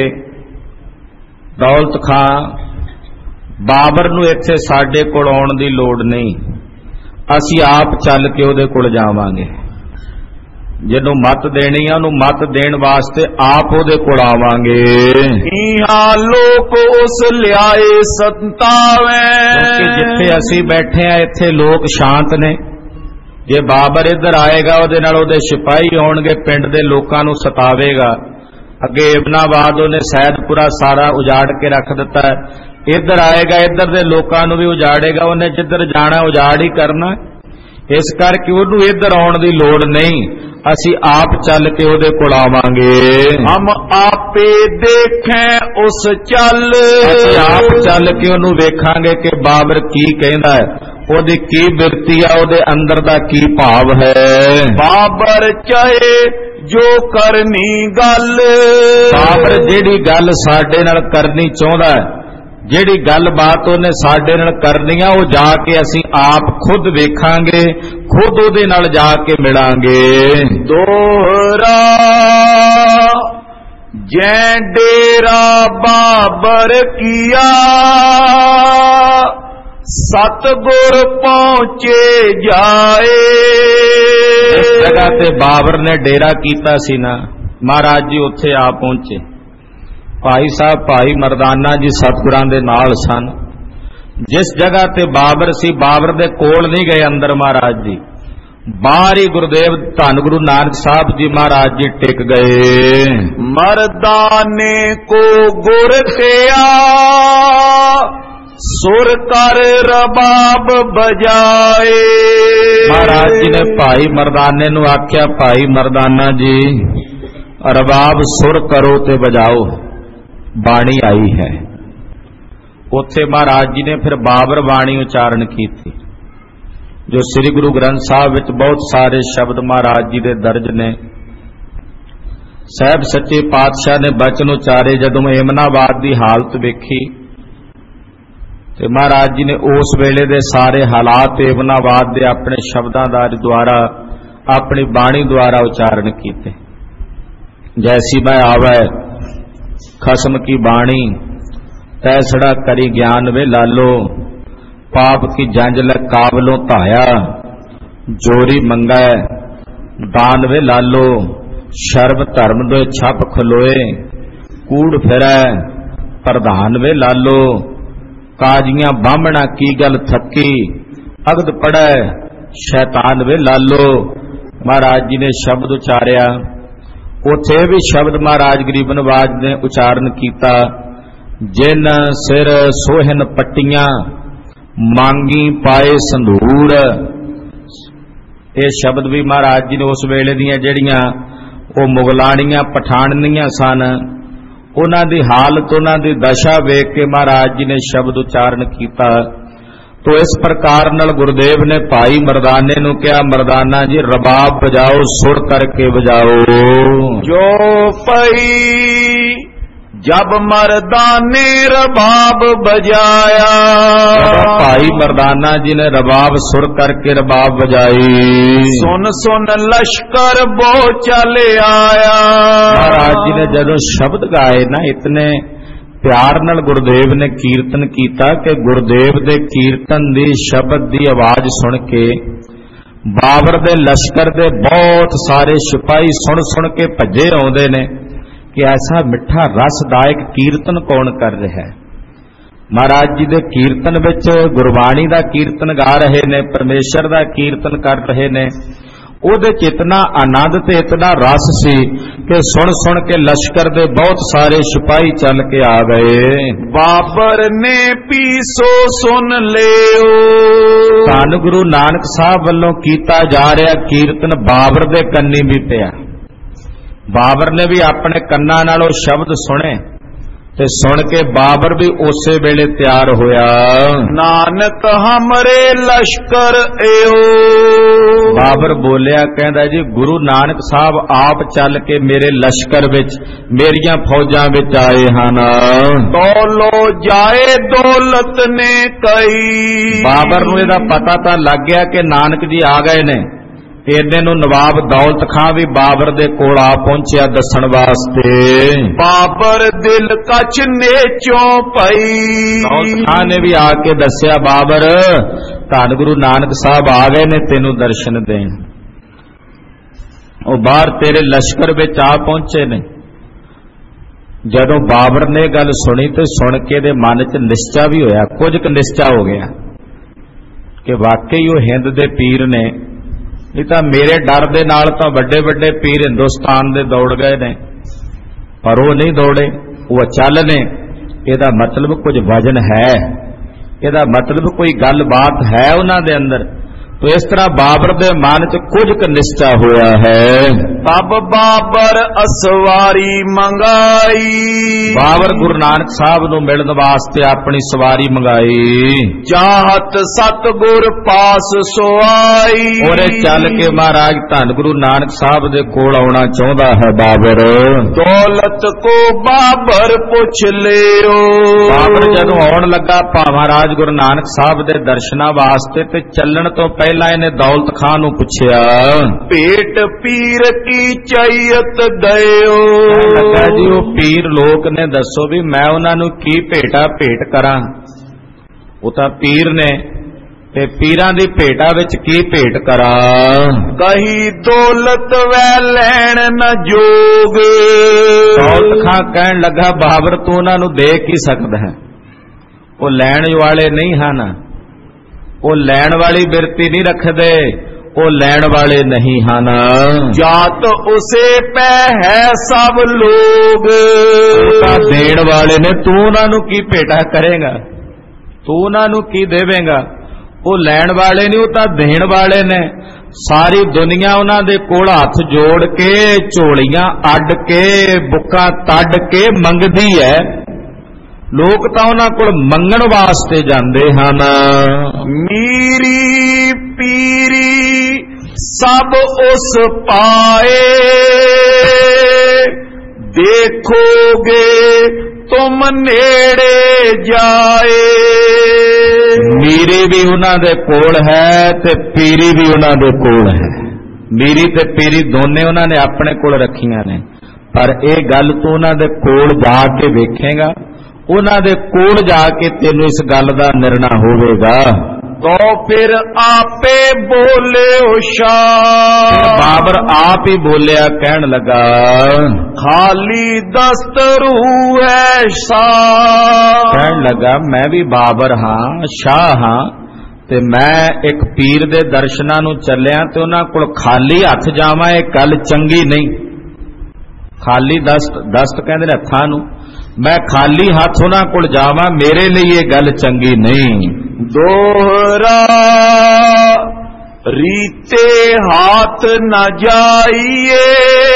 [SPEAKER 1] दौलत खां बाबर नूं इत्थे साडे कोल आउण दी लोड़ नहीं, असीं आप चल के उहदे कोल जावांगे। जिन्हों मत देनी है उन्होंने मत देण वास्ते आप उहदे कोल आवांगे।
[SPEAKER 2] इहां लोक उस लियाए संतावें।
[SPEAKER 1] क्योंकि जिथे असीं बैठे हैं इत्थे लोक शांत ने, जे बाबर इधर आएगा उहदे नाल उहदे सिपाही आउणगे, पिंड दे लोकां नूं सतावेगा। अगे इमनाबाद उन्हें सैदपुरा सारा उजाड़ के रख दिता है, इधर आएगा इधर दे लोकां नूं भी उजाड़ेगा, उन्हें जिधर जाना उजाड़ ही करना। इस करके उहनूं इधर आउण दी लोड़ नहीं, असीं आप चल के उहदे कोल आवांगे।
[SPEAKER 2] हम आपे देखें उस चल।
[SPEAKER 1] असीं आप चल के उहनूं वेखांगे कि बाबर की कहंदा है, ओहदी की बिरती है, ओहदे अंदर दा की भाव है।
[SPEAKER 2] बाबर चाहे जो करनी गल।
[SPEAKER 1] बाबर जेड़ी गल साडे नाल करनी चाहुंदा है, जेड़ी गल बात उहने साडे नाल करनी है, वो जाके असीं आप खुद वेखांगे, खुद उहदे नाल जाके मिलांगे।
[SPEAKER 2] दोहरा जै डेरा बाबर किया, सतगुर पहुंचे जाए।
[SPEAKER 1] इस जगह ते बाबर ने डेरा कीता सी ना, महाराज जी उत्थे आ पहुंचे। भाई साहब भाई मरदाना जी सतगुरां दे नाल सन। जिस जगह ते बाबर सी, बाबर दे कोल नहीं गए अंदर महाराज जी, बाहर ही गुरुदेव धन गुरु नानक साहब जी महाराज जी टिक गए।
[SPEAKER 2] मरदाने को गुर किया, सुर कर रबाब बजाए।
[SPEAKER 1] महाराज जी ने भाई मरदाने नूं आख्या, भाई मरदाना जी रबाब सुर करो ते बजाओ, बाणी आई है। उत्थे महाराज जी ने फिर बाबर बाणी उचारण की थी, जो श्री गुरु ग्रंथ साहब विच बहुत सारे शब्द महाराज जी दे दर्ज ने। साहब सच्चे पातशाह ने बचन उचारे, जदों इमनाबाद की हालत वेखी ते महाराज जी ने उस वेले दे सारे हालात इमनाबाद दे अपने शब्दां द्वारा, अपनी बाणी द्वारा उचारण कीते। जैसी मैं आवे खसम की बाणी, तैसड़ा करी ज्ञान वे लालो, पाप की जंजल काबलों धाया, जोरी मंगै दान वे लालो, शर्म धर्म दो छप खलोए, कूड़ फिरै प्रधान वे लालो, काजियां बामणा की गल थकी, अगद पड़ै शैतान वे लालो। महाराज जी ने शब्द उचारिया, उथे भी शब्द महाराज गरीब नवाज ने उचारण किया, जिन सिर सोहन पट्टियां मांगी पाए संधूर। ये शब्द भी महाराज जी ने उस वेले दियां जड़ियां वो मुगलानियां पठाणनियां सन, उन्हां दी हालत उन्हां दी दशा वेख के महाराज जी ने शब्द उचारण किया, तो इस प्रकार नाल गुरुदेव ने भाई मर्दाने नूं कहा, मर्दाना जी रबाब बजाओ, सुर करके बजाओ।
[SPEAKER 2] जो पई जब मर्दाने रबाब बजाया,
[SPEAKER 1] भाई मर्दाना जी ने रबाब सुर करके रबाब बजाई।
[SPEAKER 2] सुन सुन लश्कर बो चले आया।
[SPEAKER 1] महाराज जी ने जदों शब्द गाए ना, इतने प्यार नाल गुरुदेव ने कीर्तन कीता कि गुरुदेव दे कीर्तन दी शब्द दी आवाज सुन के बाबर दे लश्कर दे बहुत सारे सिपाही सुन सुन के भजे आउंदे ने कि ऐसा मिठा रसदायक कीर्तन कौन कर रहा है। महाराज जी दे कीर्तन विच गुरबाणी दा कीर्तन गा रहे ने, परमेश्वर दा कीर्तन कर रहे ने। ਉਹਦੇ ਚ इतना आनंद ते इतना रस सी कि सुन सुन के लश्कर दे बहुत सारे सिपाही चल के आ गए।
[SPEAKER 2] बाबर ने पीसो सुन लियो।
[SPEAKER 1] धन गुरु नानक साहब वालों कीता जा रहा कीर्तन बाबर दे कन्नी भी पिया। बाबर ने भी अपने कन्ना नालों शब्द सुने ते सुन के बाबर भी उसे वेले तैयार होया।
[SPEAKER 2] नानक हमरे लश्कर एओ।
[SPEAKER 1] बाबर बोलिया, कहंदा जी गुरु नानक साहब आप चल के मेरे लश्कर विच मेरियां फौजां विच आए हन।
[SPEAKER 2] दौलो जाए दौलत ने कई।
[SPEAKER 1] बाबर नूं इहदा पता तां लग गया कि नानक जी आ गए ने। इन्ने नूं नवाब दौलत खां भी बाबर दे कोल आ पहुंचिया दसण वास्ते।
[SPEAKER 2] बाबर दिल कच नेचों पई।
[SPEAKER 1] दौलत खां ने भी आके दसिया, बाबर धन गुरु नानक साहब आ गए ने तेनू दर्शन देण। ਉਹ ਬਾਹਰ तेरे लश्कर विच आ पहुंचे ने। जदों बाबर ने गल सुनी तो सुन के दे मन च निश्चा भी होया, कुछ क निश्चा हो गया कि वाकई वो हिंद दे पीर ने। नहीं तो मेरे डर दे नाल तो बड़े बड़े पीर हिंदुस्तान दे दौड़ गए ने, पर वो नहीं दौड़े, वो चल ने। इहदा मतलब कुछ वजन है, इहदा मतलब कोई गल बात है उन्हां दे अंदर। तो इस तरह बाबर दे मन च कुछ क निश्चा होया है।
[SPEAKER 2] तब बाबर असवारी मंगाई।
[SPEAKER 1] बाबर गुरु नानक साहब नूं मिलण वास्ते अपनी सवारी मंगाई।
[SPEAKER 2] चाहत सतगुर पास सोआई।
[SPEAKER 1] ओरे चल के महाराज धन गुरु नानक साहब दे कोल आउणा चाहुंदा है बाबर।
[SPEAKER 2] दौलत को बाबर पुछ लियो।
[SPEAKER 1] बाबर जदों आउण लगा महाराज गुरु नानक साहब दे दर्शनां वास्ते ते चलण तो पहला इहने दौलत खां नूं पुछया,
[SPEAKER 2] पेट पीर की चैयत दयो।
[SPEAKER 1] लगा जी वो पीर लोक ने दसो भी मैं उन्हां नूं की भेटा भेट करां। वो तां पीर ने ते पीरां दी भेटा विच की भेट करां।
[SPEAKER 2] कही दौलत वै लैण न जोग।
[SPEAKER 1] दौलत खां कहण लगा, बाबर तू उन्हां नूं दे की सकदा है, वो लैण वाले नहीं हन, वो लैण वाली बिरती नहीं रखदे, वो लैण वाले नहीं हन।
[SPEAKER 2] जात उसे पै है सब लोग।
[SPEAKER 1] देण वाले ने, तू उन्हां नूं की भेटा करेगा, तू उन्हां नूं की देवेगा। वो लैण वाले नहीं, वो तां देण वाले ने। सारी दुनिया उन्हां दे कोल हथ जोड़ के झोलियां अड्ड के बुक्कां तड्ड के मंगदी है। लोग तो उन्हां कोल मंगण वास्ते जांदे हन।
[SPEAKER 2] मीरी पीरी सब उस पाए, देखोगे तुम नेड़े जाए।
[SPEAKER 1] मीरी भी उन्हां दे कोल है ते पीरी भी उन्हां दे कोल है। मीरी ते पीरी दोने उन्हां ने अपने कोल रखियां ने, पर यह गल तू उन्हां दे कोल जाके वेखेगा, उन्हां दे कोल जाके तेनू इस गल दा निर्णय होवेगा।
[SPEAKER 2] तो फिर आपे बोले शाह।
[SPEAKER 1] बाबर आप ही बोलिया, कहन लगा,
[SPEAKER 2] खाली दस्तरू है शाह।
[SPEAKER 1] कहन लगा, मैं भी बाबर हाँ, शाह हाँ, ते मैं एक पीर दे दर्शनां नूं चलिया ते उन्हां कोल खाली हथ जावां, ये गल चंगी नहीं। खाली दस्त कहंदे ने हत्थां नूं, मैं खाली हाथ उन्हां कोल जावां, मेरे लिए ये गल चंगी नहीं।
[SPEAKER 2] दोहरा रीते हाथ न जाइए,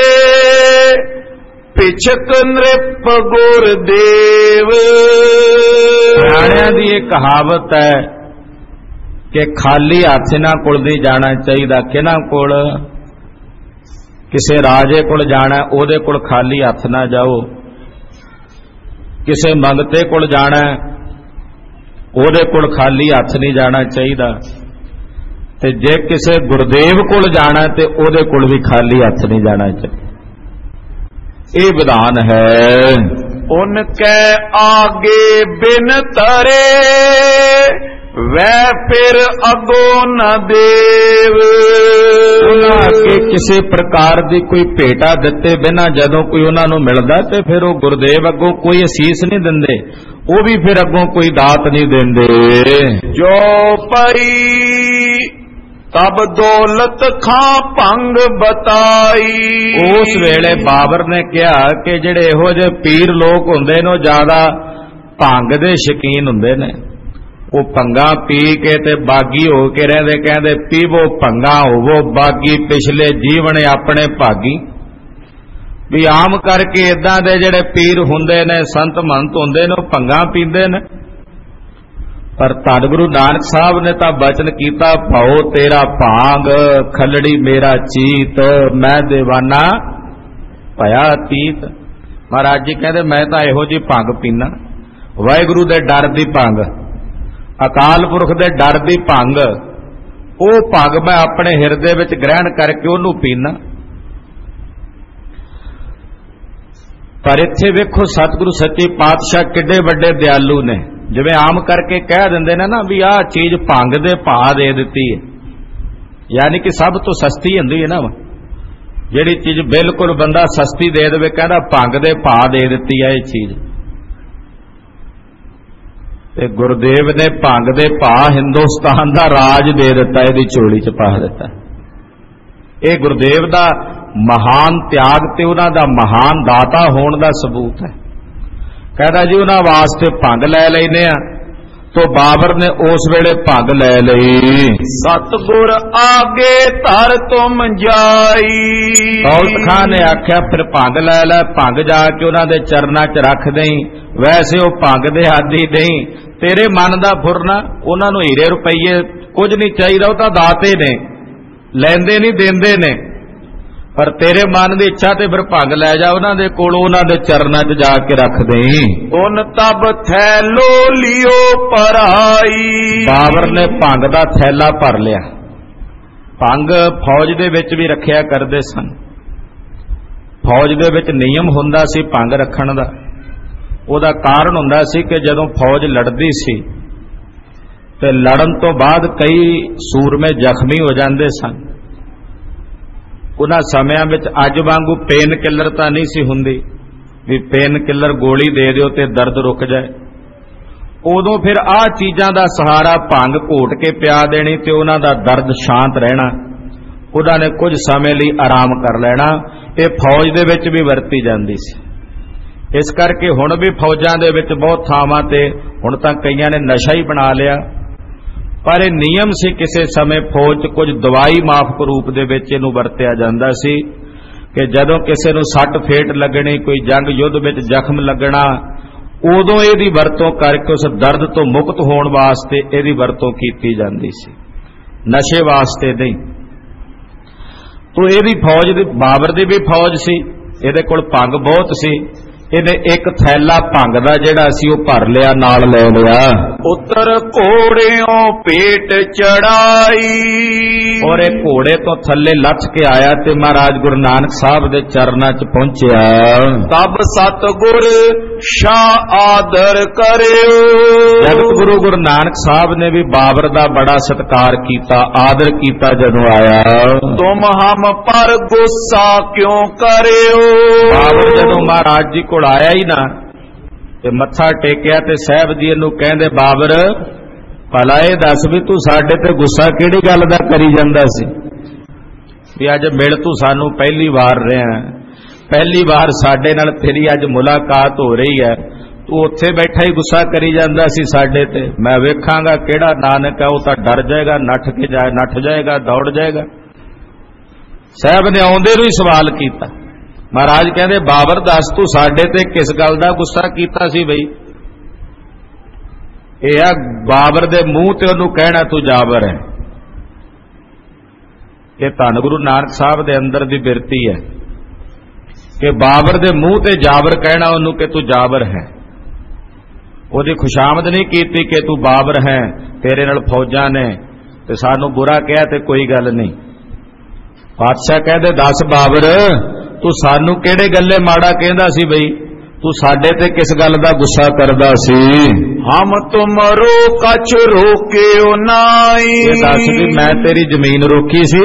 [SPEAKER 2] पिछक नृप गुरदेव।
[SPEAKER 1] सियाणियां दी एक कहावत है कि खाली हथ इन्हां कोल नहीं जाना चाहिए। किन्हां कोल? किसी राजे कोल जाना, उहदे कोल खाली हथ ना जाओ। किसी मंगते कोल जाना, उहदे कोल खाली हथ नहीं जाना चाहिए। ते जे किसी गुरदेव कोल जाना ते उहदे कोल भी खाली हथ नहीं जाना चाहिए। ये विधान है।
[SPEAKER 2] उनके आगे बिन तरे वै फिर अगो न देव।
[SPEAKER 1] अगे किसी प्रकार की कोई भेटा दिते बिना जदों कोई उन्होंने मिलता तो फिर वो गुरदेव अगों कोई असीस नहीं देंदे, वो भी फिर अगों कोई दात नहीं देंदे।
[SPEAKER 2] जो परी तब दौलत खां भंग बताई।
[SPEAKER 1] उस वेले बाबर ने कहा कि जिहड़े इहो जे पीर लोग हुंदे ने ज्यादा भंग दे शकीन हुंदे ने, वो भंगा पी के ते बागी हो के रहंदे, कहंदे पीवो भंगा होवो बागी पिछले जीवन अपने भागी। भी आम करके इदां दे जिहड़े पीर हुंदे ने, संत महंत हुंदे ने, भंगा पींदे ने। पर धन गुरु नानक साहब ने तो बचन किया, भाओ तेरा भांग खलड़ी मेरा चीत, मैं दीवाना भया अतीत। महाराज जी कहते मैं तो इहो जी भंग पीना, वाहिगुरु दे डर दी भंग, अकाल पुरख दे डर दी भंग, वो भंग मैं अपने हिरदे विच ग्रहण करके उहनूं पीना। पर इत्थे वेखो सतगुरु सच्चे पातशाह किड्डे वड्डे दयालु ने। जिवें आम करके कह दिंदे ने ना भी आ चीज भंग दे भा दे दिती है, यानी कि सब तो सस्ती हुंदी है ना। जिहड़ी चीज बिल्कुल बंदा सस्ती दे देवे कहंदा भंग दे भा दे दिती है ये चीज। ते गुरुदेव ने भंग दे भा हिंदुस्तान दा राज दे दिता, इहदी चोली च पा दिता। ये गुरुदेव दा महान त्याग ते उन्हां दा महान दाता होण दा सबूत है। कहता जी उन्हां वास्ते भंग लै लैने आ, तो बाबर ने उस वेले भंग लै लई।
[SPEAKER 2] सतगुर आगे धर तुम जाई।
[SPEAKER 1] दौलत खां ने आख्या फिर भंग लै लै, भंग जाके उन्हां दे चरनां च रख देई। वैसे वो भंग दे आदी नहीं, तेरे मन दा फुरना, उन्हां नूं हीरे रुपईए कुछ नहीं चाहिए, वो तां दाते ने, लैंदे नहीं देंदे ने। पर तेरे मन की इच्छा ते फिर भंग लै जा, उन्हां दे कोल उन्हां दे चरनां च जाके रख देई।
[SPEAKER 2] उन तब थैलो लियो पराई।
[SPEAKER 1] बाबर ने भंग दा थैला भर लिया। भंग फौज दे विच भी रखिया करदे सन। फौज दे विच नियम हुंदा सी भंग रखण दा। ओहदा कारण हुंदा सी कि जदों फौज लड़दी सी ते लड़न तो बाद कई सूरमे जख्मी हो जांदे सन। उन्हां समयां विच अज वांगू पेन किलर तां नहीं सी हुंदी भी पेन किलर गोली दे दिओ ते दर्द रुक जाए। उदों फिर आ चीज़ां दा सहारा भंग घोट के पिया देनी ते उन्हां दा दर्द शांत रहना, उन्हां ने कुछ समय लई आराम कर लेना। ये फौज दे विच भी वरती जांदी सी। इस करके हुण भी फौजां दे विच बहुत थावां ते हुण तां कईयां ने नशा ही बना लिया। पर यह नियम सी किसी समय फौज च कुछ दवाई माफक रूप दे विच इहनूं वरतिया जांदा सी कि जदों किसी नूं सट फेट लगनी, कोई जंग युद्ध विच जख्म लगना, उदों इहदी वरतों करके उस दर्द तो मुक्त होण वास्ते इहदी वरतों कीती जांदी सी, नशे वास्ते नहीं। तो इहदी फौज दी, बाबर दी भी फौज सी, इहदे कोल भंग बहुत सी। इहने एक थैला भंग दा जिहड़ा सी ओह भर लिया, नाल ले लिया।
[SPEAKER 2] उतर घोड़ियों पेट चढ़ाई।
[SPEAKER 1] और एक घोड़े तो थल्ले लथ के आया ते महाराज गुरु नानक साहब दे चरनां च पहुंचिया।
[SPEAKER 2] तब सतगुर शाह आदर करियो।
[SPEAKER 1] जगत गुरु गुरु नानक साहब ने भी बाबर दा बड़ा सत्कार कीता, आदर कीता। जदों आया
[SPEAKER 2] तुम हम पर गुस्सा क्यों करियो।
[SPEAKER 1] बाबर जदों महाराज जी कोल आया ही ना ते मत्था टेकिया ते साहब जी नूं कहंदे बाबर भला ये दस भी तू साडे ते गुस्सा किहड़ी गल दा करी जांदा सी भी अज मिल तू सानू पहली बार रहा, पहली बार साडे नाल तेरी अज मुलाकात हो रही है, तू उत्थे बैठा ही गुस्सा करी जांदा सी साडे ते। मैं वेखांगा किहड़ा नानक है, वो तां डर जाएगा, नठ जाएगा, दौड़ जाएगा। साहब ने आउंदे नूं ही सवाल कीता। महाराज कहते बाबर दस तू साडे ते किस गल दा गुस्सा कीता सी बई। ਇਹ ਆ ਬਾਬਰ ਦੇ ਮੂੰਹ ਤੇ ਉਹਨੂੰ ਕਹਿਣਾ ਤੂੰ ਜਾਬਰ ਹੈ। ਇਹ ਧੰਨ ਗੁਰੂ ਨਾਨਕ ਸਾਹਿਬ ਦੇ ਅੰਦਰ ਦੀ ਬਿਰਤੀ ਹੈ ਕਿ ਬਾਬਰ ਦੇ ਮੂੰਹ ਤੇ ਜਾਬਰ ਕਹਿਣਾ ਉਹਨੂੰ ਕਿ ਤੂੰ ਜਾਬਰ ਹੈ। ਉਹਦੀ ਖੁਸ਼ਾਮਦ ਨਹੀਂ ਕੀਤੀ ਕਿ ਤੂੰ ਬਾਬਰ ਹੈ, ਤੇਰੇ ਨਾਲ ਫੌਜਾਂ ਨੇ ਤੇ ਸਾਨੂੰ ਬੁਰਾ ਕਿਹਾ ਤੇ ਕੋਈ ਗੱਲ ਨਹੀਂ। ਪਾਤਸ਼ਾਹ ਕਹਿੰਦੇ ਦੱਸ ਬਾਬਰ ਤੂੰ ਸਾਨੂੰ ਕਿਹੜੇ ਗੱਲੇ ਮਾੜਾ ਕਹਿੰਦਾ ਸੀ ਬਈ, ਤੂੰ ਸਾਡੇ ਤੇ ਕਿਸ ਗੱਲ ਦਾ ਗੁੱਸਾ ਕਰਦਾ ਸੀ?
[SPEAKER 2] ਹਮ ਤੁਮਰੋ ਕਛ ਰੋਕਿਓ ਨਾਈ।
[SPEAKER 1] ਇਹ ਦੱਸ ਵੀ ਮੈਂ ਤੇਰੀ ਜ਼ਮੀਨ ਰੋਕੀ ਸੀ,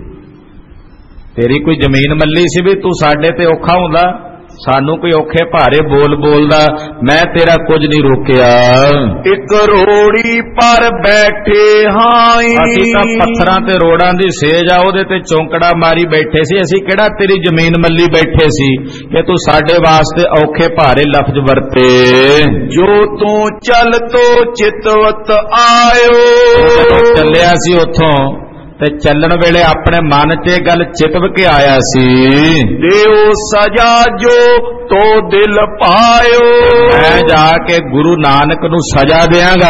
[SPEAKER 1] ਤੇਰੀ ਕੋਈ ਜ਼ਮੀਨ ਮੱਲੀ ਸੀ ਵੀ ਤੂੰ ਸਾਡੇ ਤੇ ਔਖਾ ਹੁੰਦਾ? ਸਾਨੂੰ ਕੋਈ ਔਖੇ ਭਾਰੇ ਬੋਲ ਬੋਲਦਾ, ਮੈਂ ਤੇਰਾ ਕੁਝ ਨਹੀਂ ਰੋਕਿਆ।
[SPEAKER 2] ਇੱਕ ਰੋੜੀ ਪਰ ਬੈਠੇ ਹਾਈ।
[SPEAKER 1] ਅਸੀਂ ਤਾਂ ਪੱਥਰਾਂ ਤੇ ਰੋੜਾਂ ਦੀ ਸੇਜ ਆ ਉਹਦੇ ਤੇ ਚੌਂਕੜਾ ਮਾਰੀ ਬੈਠੇ ਸੀ, ਅਸੀਂ ਕਿਹੜਾ ਤੇਰੀ ਜ਼ਮੀਨ ਮੱਲੀ ਬੈਠੇ ਸੀ ਕਿ ਤੂੰ ਸਾਡੇ ਵਾਸਤੇ ਔਖੇ ਭਾਰੇ ਲਫ਼ਜ਼ ਵਰਤੇ।
[SPEAKER 2] ਜੋ ਤੂੰ ਚੱਲ ਤੋ ਚਿਤਵਤ ਆਇਓ।
[SPEAKER 1] ਚੱਲਿਆ ਸੀ ਉੱਥੋਂ ਤੇ ਚੱਲਣ ਵੇਲੇ ਆਪਣੇ ਮਨ 'ਚ ਗੱਲ ਚਿਤਵ ਕੇ ਆਇਆ ਸੀ,
[SPEAKER 2] ਦੇਉ ਸਜਾ ਜੋ ਤੋ ਦਿਲ ਪਾਇਓ।
[SPEAKER 1] ਮੈਂ ਜਾ ਕੇ ਗੁਰੂ ਨਾਨਕ ਨੂੰ ਸਜ਼ਾ ਦਿਆਂਗਾ।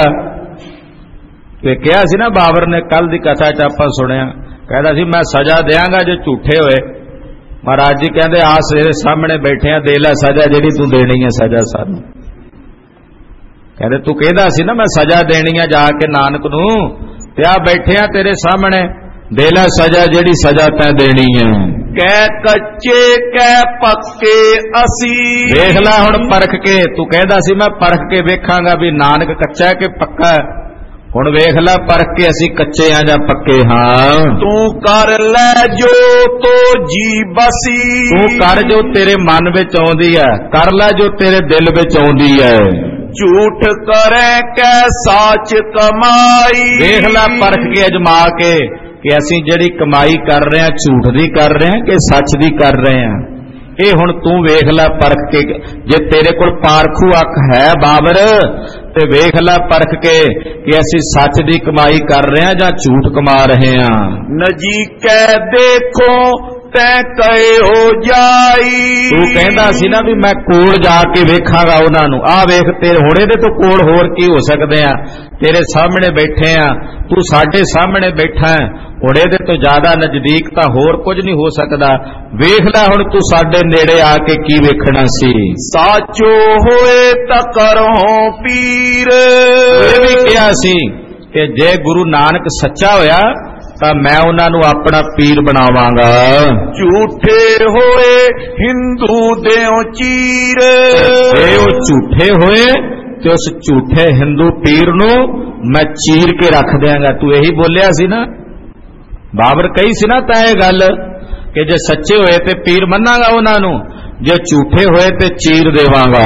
[SPEAKER 1] ਤੇ ਕਿਹਾ ਸੀ ਨਾ ਬਾਬਰ ਨੇ, ਕੱਲ ਦੀ ਕਥਾ 'ਚ ਆਪਾਂ ਸੁਣਿਆ, ਕਹਿੰਦਾ ਸੀ ਮੈਂ ਸਜ਼ਾ ਦਿਆਂਗਾ ਜੇ ਝੂਠੇ ਹੋਏ। ਮਹਾਰਾਜ ਜੀ ਕਹਿੰਦੇ ਆ ਸਵੇਰੇ ਸਾਹਮਣੇ ਬੈਠੇ ਆ, ਦੇ ਲੈ ਸਜ਼ਾ ਜਿਹੜੀ ਤੂੰ ਦੇਣੀ ਹੈ ਸਜ਼ਾ ਸਾਨੂੰ। ਕਹਿੰਦੇ ਤੂੰ ਕਹਿੰਦਾ ਸੀ ਨਾ ਮੈਂ ਸਜ਼ਾ ਦੇਣੀ ਆ ਜਾ ਕੇ ਨਾਨਕ ਨੂੰ, ਤੇ ਆ ਬੈਠੇ ਆ ਤੇਰੇ ਸਾਹਮਣੇ, ਦੇ ਲੈ ਸਜ਼ਾ ਜਿਹੜੀ ਸਜ਼ਾ ਤੈਂ ਦੇਣੀ ਹੈ।
[SPEAKER 2] ਕਹਿ ਕੱਚੇ ਕਹਿ ਪੱਕੇ ਅਸੀਂ।
[SPEAKER 1] ਵੇਖ ਲੈ ਹੁਣ ਪਰਖ ਕੇ, ਤੂੰ ਕਹਿੰਦਾ ਸੀ ਮੈਂ ਪਰਖ ਕੇ ਵੇਖਾਂਗਾ ਵੀ ਨਾਨਕ ਕੱਚਾ ਹੈ ਕਿ ਪੱਕਾ ਹੈ। ਹੁਣ ਵੇਖ ਲੈ ਪਰਖ ਕੇ ਅਸੀਂ ਕੱਚੇ ਆ ਜਾਂ ਪੱਕੇ ਹਾਂ।
[SPEAKER 2] ਤੂੰ ਕਰ ਲੈ ਜੋ ਤੋ ਜੀ ਬਸੀ।
[SPEAKER 1] ਤੂੰ ਕਰ ਜੋ ਤੇਰੇ ਮਨ ਵਿੱਚ ਆਉਂਦੀ ਹੈ, ਕਰ ਲੈ ਜੋ ਤੇਰੇ ਦਿਲ ਵਿੱਚ ਆਉਂਦੀ ਹੈ।
[SPEAKER 2] ਝੂਠ ਕਰੇ ਕੈ ਸਾਚ ਕਮਾਈ।
[SPEAKER 1] ਵੇਖ ਲੈ ਪਰਖ ਕੇ ਅਜਮਾ ਕੇ ਕਿ ਅਸੀਂ ਜਿਹੜੀ ਕਮਾਈ ਕਰ ਰਹੇ ਹਾਂ ਝੂਠ ਦੀ ਕਰ ਰਹੇ ਹਾਂ ਕਿ ਸੱਚ ਦੀ ਕਰ ਰਹੇ ਹਾਂ। ਇਹ ਹੁਣ ਤੂੰ ਵੇਖ ਲੈ ਪਰਖ ਕੇ, ਜੇ ਤੇਰੇ ਕੋਲ ਪਾਰਖੂ ਅੱਖ ਹੈ ਬਾਬਰ ਤੇ ਵੇਖ ਲੈ ਪਰਖ ਕੇ ਕਿ ਅਸੀਂ ਸੱਚ ਦੀ ਕਮਾਈ ਕਰ ਰਹੇ ਹਾਂ ਜਾਂ ਝੂਠ ਕਮਾ ਰਹੇ ਹਾਂ।
[SPEAKER 2] ਨਜੀ ਕਹਿ ਦੇਖੋ ਤੈ ਕਹੇ ਹੋ ਜਾਈ।
[SPEAKER 1] ਤੂੰ ਕਹਿੰਦਾ ਸੀ ਨਾ ਵੀ ਮੈਂ ਕੋਲ ਜਾ ਕੇ ਵੇਖਾਂਗਾ ਉਹਨਾਂ ਨੂੰ, ਆਹ ਵੇਖ ਤੇਰੇ ਹੁਣ ਇਹਦੇ ਤੋਂ ਕੋਲ ਹੋਰ ਕੀ ਹੋ ਸਕਦੇ ਆ, ਤੇਰੇ ਸਾਹਮਣੇ ਬੈਠੇ ਆ, ਤੂੰ ਸਾਡੇ ਸਾਹਮਣੇ ਬੈਠਾ ਹੈ, ਹੁਣ ਇਹਦੇ ਤੋਂ ਜ਼ਿਆਦਾ ਨਜ਼ਦੀਕ ਤਾਂ ਹੋਰ ਕੁਝ ਨਹੀਂ ਹੋ ਸਕਦਾ। ਵੇਖ ਲੈ ਹੁਣ ਤੂੰ ਸਾਡੇ ਨੇੜੇ ਆ ਕੇ ਕੀ ਵੇਖਣਾ ਸੀ।
[SPEAKER 2] ਸਾਚੋ ਹੋਏ ਤਾਂ ਕਰੋ ਪੀਰ।
[SPEAKER 1] ਇਹ ਵੀ ਕਿਹਾ ਸੀ ਕਿ ਜੇ ਗੁਰੂ ਨਾਨਕ ਸੱਚਾ ਹੋਇਆ ਤਾਂ ਮੈਂ ਉਹਨਾਂ ਨੂੰ ਆਪਣਾ ਪੀਰ ਬਣਾਵਾਂਗਾ।
[SPEAKER 2] ਝੂਠੇ ਹੋਏ ਹਿੰਦੂ ਦੇਉ ਚੀਰ।
[SPEAKER 1] ਜੇ ਉਹ ਝੂਠੇ ਹੋਏ ਤੇ ਉਸ ਝੂਠੇ ਹਿੰਦੂ ਪੀਰ ਨੂੰ ਮੈਂ ਚੀਰ ਕੇ ਰੱਖ ਦਿਆਂਗਾ। ਤੂੰ ਇਹੀ ਬੋਲਿਆ ਸੀ ਨਾ, ਬਾਬਰ ਕਹੀ ਸੀ ਨਾ ਤਾਂ ਇਹ ਗੱਲ ਕਿ ਜੇ ਸੱਚੇ ਹੋਏ ਤੇ ਪੀਰ ਮੰਨਾਂਗਾ ਉਹਨਾਂ ਨੂੰ, ਜੇ ਝੂਠੇ ਹੋਏ ਤੇ ਚੀਰ ਦੇਵਾਂਗਾ।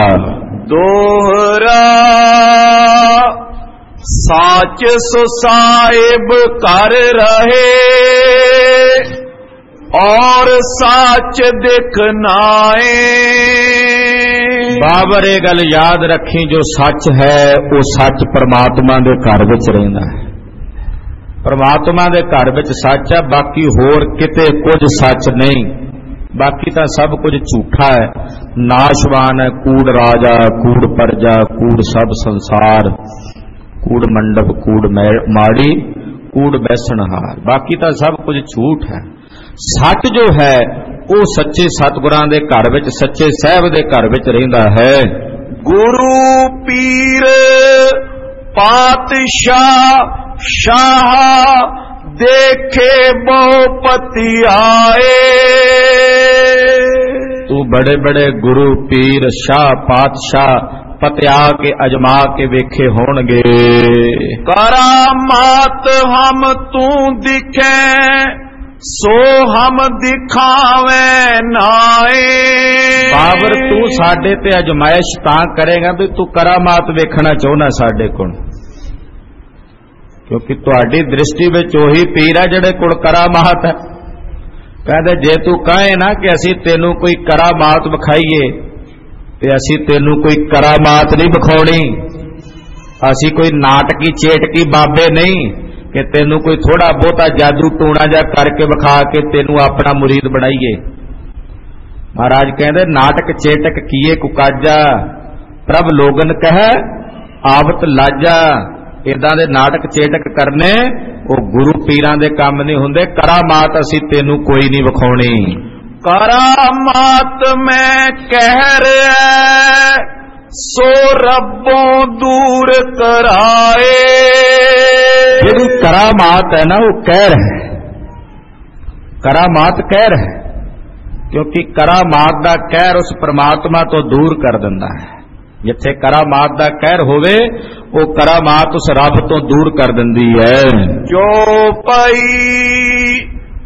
[SPEAKER 2] ਦੋਹਰਾ ਸਾਚ ਸੋ ਸਾਹਿਬ ਕਰ ਰਹੇ ਔਰ ਸਾਚ ਦਿਖਨਾਏ।
[SPEAKER 1] ਬਾਬਰ ਇਹ ਗੱਲ ਯਾਦ ਰੱਖੀ, ਜੋ ਸੱਚ ਹੈ ਉਹ ਸੱਚ ਪਰਮਾਤਮਾ ਦੇ ਘਰ ਵਿੱਚ ਰਹਿੰਦਾ ਹੈ। ਪਰਮਾਤਮਾ ਦੇ ਘਰ ਵਿੱਚ ਸੱਚ ਹੈ, ਬਾਕੀ ਹੋਰ ਕਿਤੇ ਕੁਝ ਸੱਚ ਨਹੀਂ। ਬਾਕੀ ਤਾਂ ਸਭ ਕੁਝ ਝੂਠਾ ਹੈ, ਨਾਸ਼ਵਾਨ ਹੈ। ਕੂੜ ਰਾਜਾ, ਕੂੜ ਪਰਜਾ, ਕੂੜ ਸਭ ਸੰਸਾਰ, ਕੂੜ ਮੰਡਪ, ਕੂੜ ਮਾੜੀ, ਕੂੜ ਬੈਸਣਹਾਰ। ਬਾਕੀ ਤਾਂ ਸਭ ਕੁਝ ਝੂਠ ਹੈ। ਸੱਚ ਜੋ ਹੈ ਉਹ ਸੱਚੇ ਸਤਿਗੁਰਾਂ ਦੇ ਘਰ ਵਿੱਚ, ਸੱਚੇ ਸਾਹਿਬ ਦੇ ਘਰ ਵਿੱਚ ਰਹਿੰਦਾ ਹੈ।
[SPEAKER 2] ਗੁਰੂ ਪੀਰ ਪਾਤਸ਼ਾਹ ਸ਼ਾਹ ਦੇਖੇ ਬਹੁਪਤੀ ਆਏ। ਤੂੰ
[SPEAKER 1] ਬੜੇ ਬੜੇ ਗੁਰੂ ਪੀਰ ਸ਼ਾਹ ਪਾਤਸ਼ਾਹ ਪਤਿਆ ਕੇ ਅਜਮਾ ਕੇ ਵੇਖੇ ਹੋਣਗੇ।
[SPEAKER 2] ਕਰਾਮਾਤ ਹਮ ਤੂੰ ਦਿਖੇ ਸੋ ਹਮ ਦਿਖਾਵੇਂ ਨਾਏ।
[SPEAKER 1] ਬਾਬਰ ਤੂੰ ਸਾਡੇ ਤੇ ਅਜਮਾਇਸ਼ ਤਾਂ ਕਰੇਗਾ ਵੀ ਤੂੰ ਕਰਾਮਾਤ ਵੇਖਣਾ ਚਾਹੁੰਦਾ ਸਾਡੇ ਕੋਲ, ਕਿਉਂਕਿ ਤੁਹਾਡੀ ਦ੍ਰਿਸ਼ਟੀ ਵਿੱਚ ਉਹੀ ਪੀਰ ਹੈ ਜਿਹੜੇ ਕੋਲ ਕਰਾਮਾਤ ਹੈ। ਕਹਿੰਦੇ ਜੇ ਤੂੰ ਕਹੇ ਨਾ ਕਿ ਅਸੀਂ ਤੈਨੂੰ ਕੋਈ ਕਰਾਮਾਤ ਵਿਖਾਈਏ ਤੇ ਅਸੀਂ ਤੈਨੂੰ ਕੋਈ ਕਰਾਮਾਤ ਨਹੀਂ ਵਿਖਾਉਣੀ। ਅਸੀਂ ਕੋਈ ਨਾਟਕੀ ਚੇਟਕੀ ਬਾਬੇ ਨਹੀਂ ਕਿ ਤੈਨੂੰ ਕੋਈ ਥੋੜਾ ਬਹੁਤਾ ਜਾਦੂ ਟੂਣਾ ਜਾਂ ਕਰਕੇ ਵਿਖਾ ਕੇ ਤੈਨੂੰ ਆਪਣਾ ਮੁਰੀਦ ਬਣਾਈਏ। ਮਹਾਰਾਜ ਕਹਿੰਦੇ ਨਾਟਕ ਚੇਟਕ ਕੀਏ ਕੁਕਾਜਾ, ਪ੍ਰਭ ਲੋਗਨ ਕਹੈ ਆਵਤ ਲਾਜਾ ਇਦਾਂ ਦੇ ਨਾਟਕ ਚੇਟਕ ਕਰਨੇ ਉਹ ਗੁਰੂ ਪੀਰਾਂ ਦੇ ਕੰਮ ਨਹੀਂ ਹੁੰਦੇ। ਕਰਾਮਾਤ ਅਸੀਂ ਤੈਨੂੰ ਕੋਈ ਨਹੀਂ ਵਿਖਾਉਣੀ।
[SPEAKER 2] करामात में कहर है सो रब्बों दूर कराए।
[SPEAKER 1] ਜਿਹੜੀ करामात है ना वो कहर है। करामात कहर है क्योंकि करामात ਦਾ ਕਹਿਰ ਉਸ परमात्मा ਤੋਂ ਦੂਰ ਕਰ ਦਿੰਦਾ ਹੈ। ਜਿੱਥੇ करामात ਦਾ ਕਹਿਰ ਹੋਵੇ ਉਹ करामात ਉਸ ਰੱਬ ਤੋਂ ਦੂਰ ਕਰ ਦਿੰਦੀ ਹੈ।
[SPEAKER 2] जो पई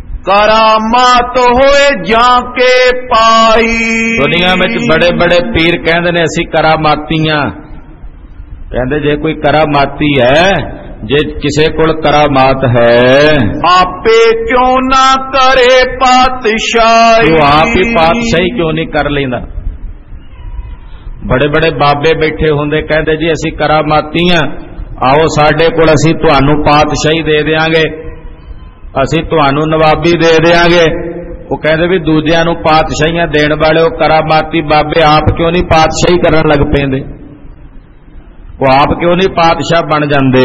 [SPEAKER 2] करामात होए जाके पाई।
[SPEAKER 1] दुनिया में बड़े बड़े पीर कहते ने असी करामातीयां। कहते जे कोई करामाती है, जे किसे कोल करामात है,
[SPEAKER 2] आपे क्यों ना करे पातशाही।
[SPEAKER 1] तो आप ही पातशाही क्यों नहीं कर लेंदा। बड़े बड़े बाबे बैठे होंदे कहते जी असी करामाती हां, आओ साडे कोल असी तुहानू पातशाही दे देंगे, ਅਸੀਂ ਤੁਹਾਨੂੰ ਨਵਾਬੀ ਦੇ ਦੇਾਂਗੇ। ਉਹ ਕਹਿੰਦੇ ਵੀ ਦੂਜਿਆਂ ਨੂੰ ਪਾਤਸ਼ਾਹੀਆਂ ਦੇਣ ਵਾਲੇ ਉਹ ਕਰਾਮਾਤੀ ਬਾਬੇ ਆਪ ਕਿਉਂ ਨਹੀਂ ਪਾਤਸ਼ਾਹੀ ਕਰਨ ਲੱਗ ਪੈਂਦੇ। ਉਹ ਆਪ ਕਿਉਂ ਨਹੀਂ ਪਾਤਸ਼ਾਹ ਬਣ ਜਾਂਦੇ।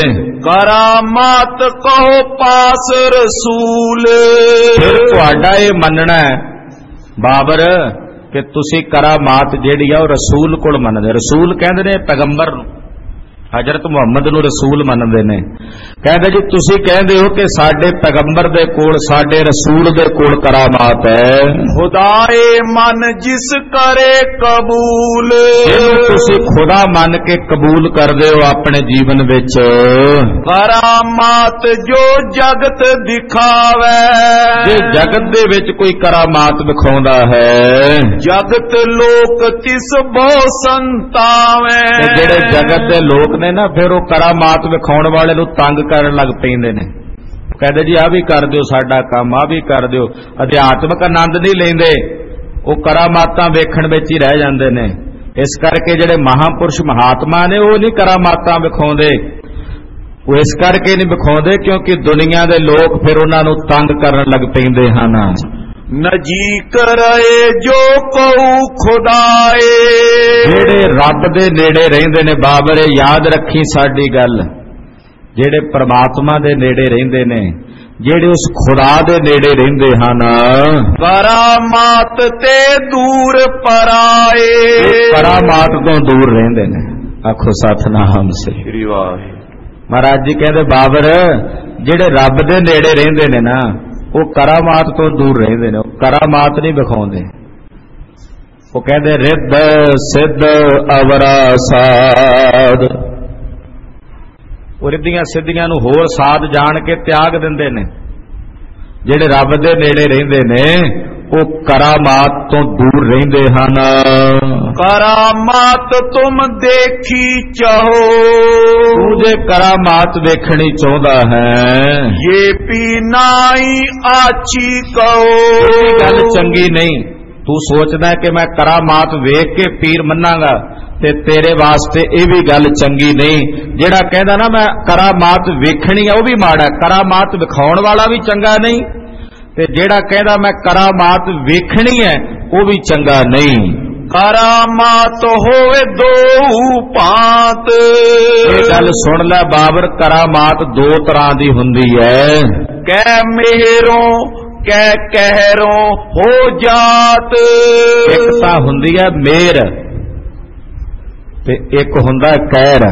[SPEAKER 2] ਕਰਾਮਾਤ ਕਹੋ ਪਾਸ ਰਸੂਲ।
[SPEAKER 1] ਫਿਰ ਤੁਹਾਡਾ ਇਹ ਮੰਨਣਾ ਹੈ ਬਾਬਰ ਕਿ ਤੁਸੀਂ ਕਰਾਮਾਤ ਜਿਹੜੀ ਆ ਉਹ ਰਸੂਲ ਕੋਲ ਮੰਨਦੇ। ਰਸੂਲ ਕਹਿੰਦੇ ਨੇ ਪੈਗੰਬਰ ਨੂੰ, हजरत मुहम्मद नूं रसूल मनदे ने। कहते जी तुसी कहंदे हो कि साडे पैगंबर दे कोल साडे रसूल दे कोल करामात है।
[SPEAKER 2] खुदाए मन जिस करे कबूल।
[SPEAKER 1] तुसी खुदा मन के कबूल करदे हो अपने जीवन विच।
[SPEAKER 2] करामात जो जगत दिखावे।
[SPEAKER 1] जे जगत दे विच कोई करामात विखाउंदा है,
[SPEAKER 2] जगत लोक तिस बहु संतावे।
[SPEAKER 1] जेड़े जगत दे लोक ने ना फिर वो करामात विखाउण वाले नूं तंग करन लग पैंदे ने। कहते जी आ भी कर दिओ साडा काम, आ भी कर दिओ। अध्यात्मक आनंद नहीं लैंदे, वो करामातां वेखण विच ही रह जांदे ने। इस करके जिहड़े महापुरुष महात्मा ने वो नहीं करामातां विखाउंदे। वो इस करके नहीं विखाउंदे क्योंकि दुनिया दे लोग फिर उन्हां नूं तंग करन लग पैंदे हन।
[SPEAKER 2] नजीक रहे जो कहू खुदाए।
[SPEAKER 1] जेड़े रब दे नेड़े रहिंदे ने बाबरे याद रखी साडी गल, जेड़े परमात्मा दे नेड़े रहिंदे ने, जेड़े उस खुदा दे नेड़े रहिंदे हन,
[SPEAKER 2] करामात ते दूर पराए।
[SPEAKER 1] करामात तो दूर रहिंदे ने। आखो सतनाम से
[SPEAKER 2] श्री वाहिगुरू।
[SPEAKER 1] महाराज जी कहंदे बाबर जेड़े रब दे नेड़े रहिंदे ने ना वो करामात तो दूर रहिंदे ने, करामात नहीं विखाउंदे। वो कहते रिद्ध सिद्ध अवरा साध। वो रिद्धियां सिद्धियां नूं होर साध जान के त्याग दिंदे ने। जेड़े रब दे नेड़े रहिंदे ने वो करामात तो दूर रहिंदे हन।
[SPEAKER 2] करामात तुम देखी चाहो।
[SPEAKER 1] तू जे करामात देखनी चाहता है,
[SPEAKER 2] ये पीनाई आची कहो।
[SPEAKER 1] गल चंगी नहीं। तू सोचदा कि मैं करामात वेख के पीर मनांगा ते तेरे वास्ते ये भी गल चंगी नहीं। जेड़ा कहदा ना मैं करामात वेखनी है वो भी माड़ा, करामात विखाउण वाला भी चंगा नहीं, ते जेड़ा कहदा मैं करामात वेखनी है वो भी चंगा नहीं।
[SPEAKER 2] करामात होवे दो पात।
[SPEAKER 1] ये गल सुन ले बाबर, करामात दो तरह दी हुंदी है।
[SPEAKER 2] कै मेहरों कै कहरों हो जात।
[SPEAKER 1] एक तां हुंदी है मेहर ते एक हुंदा कहर।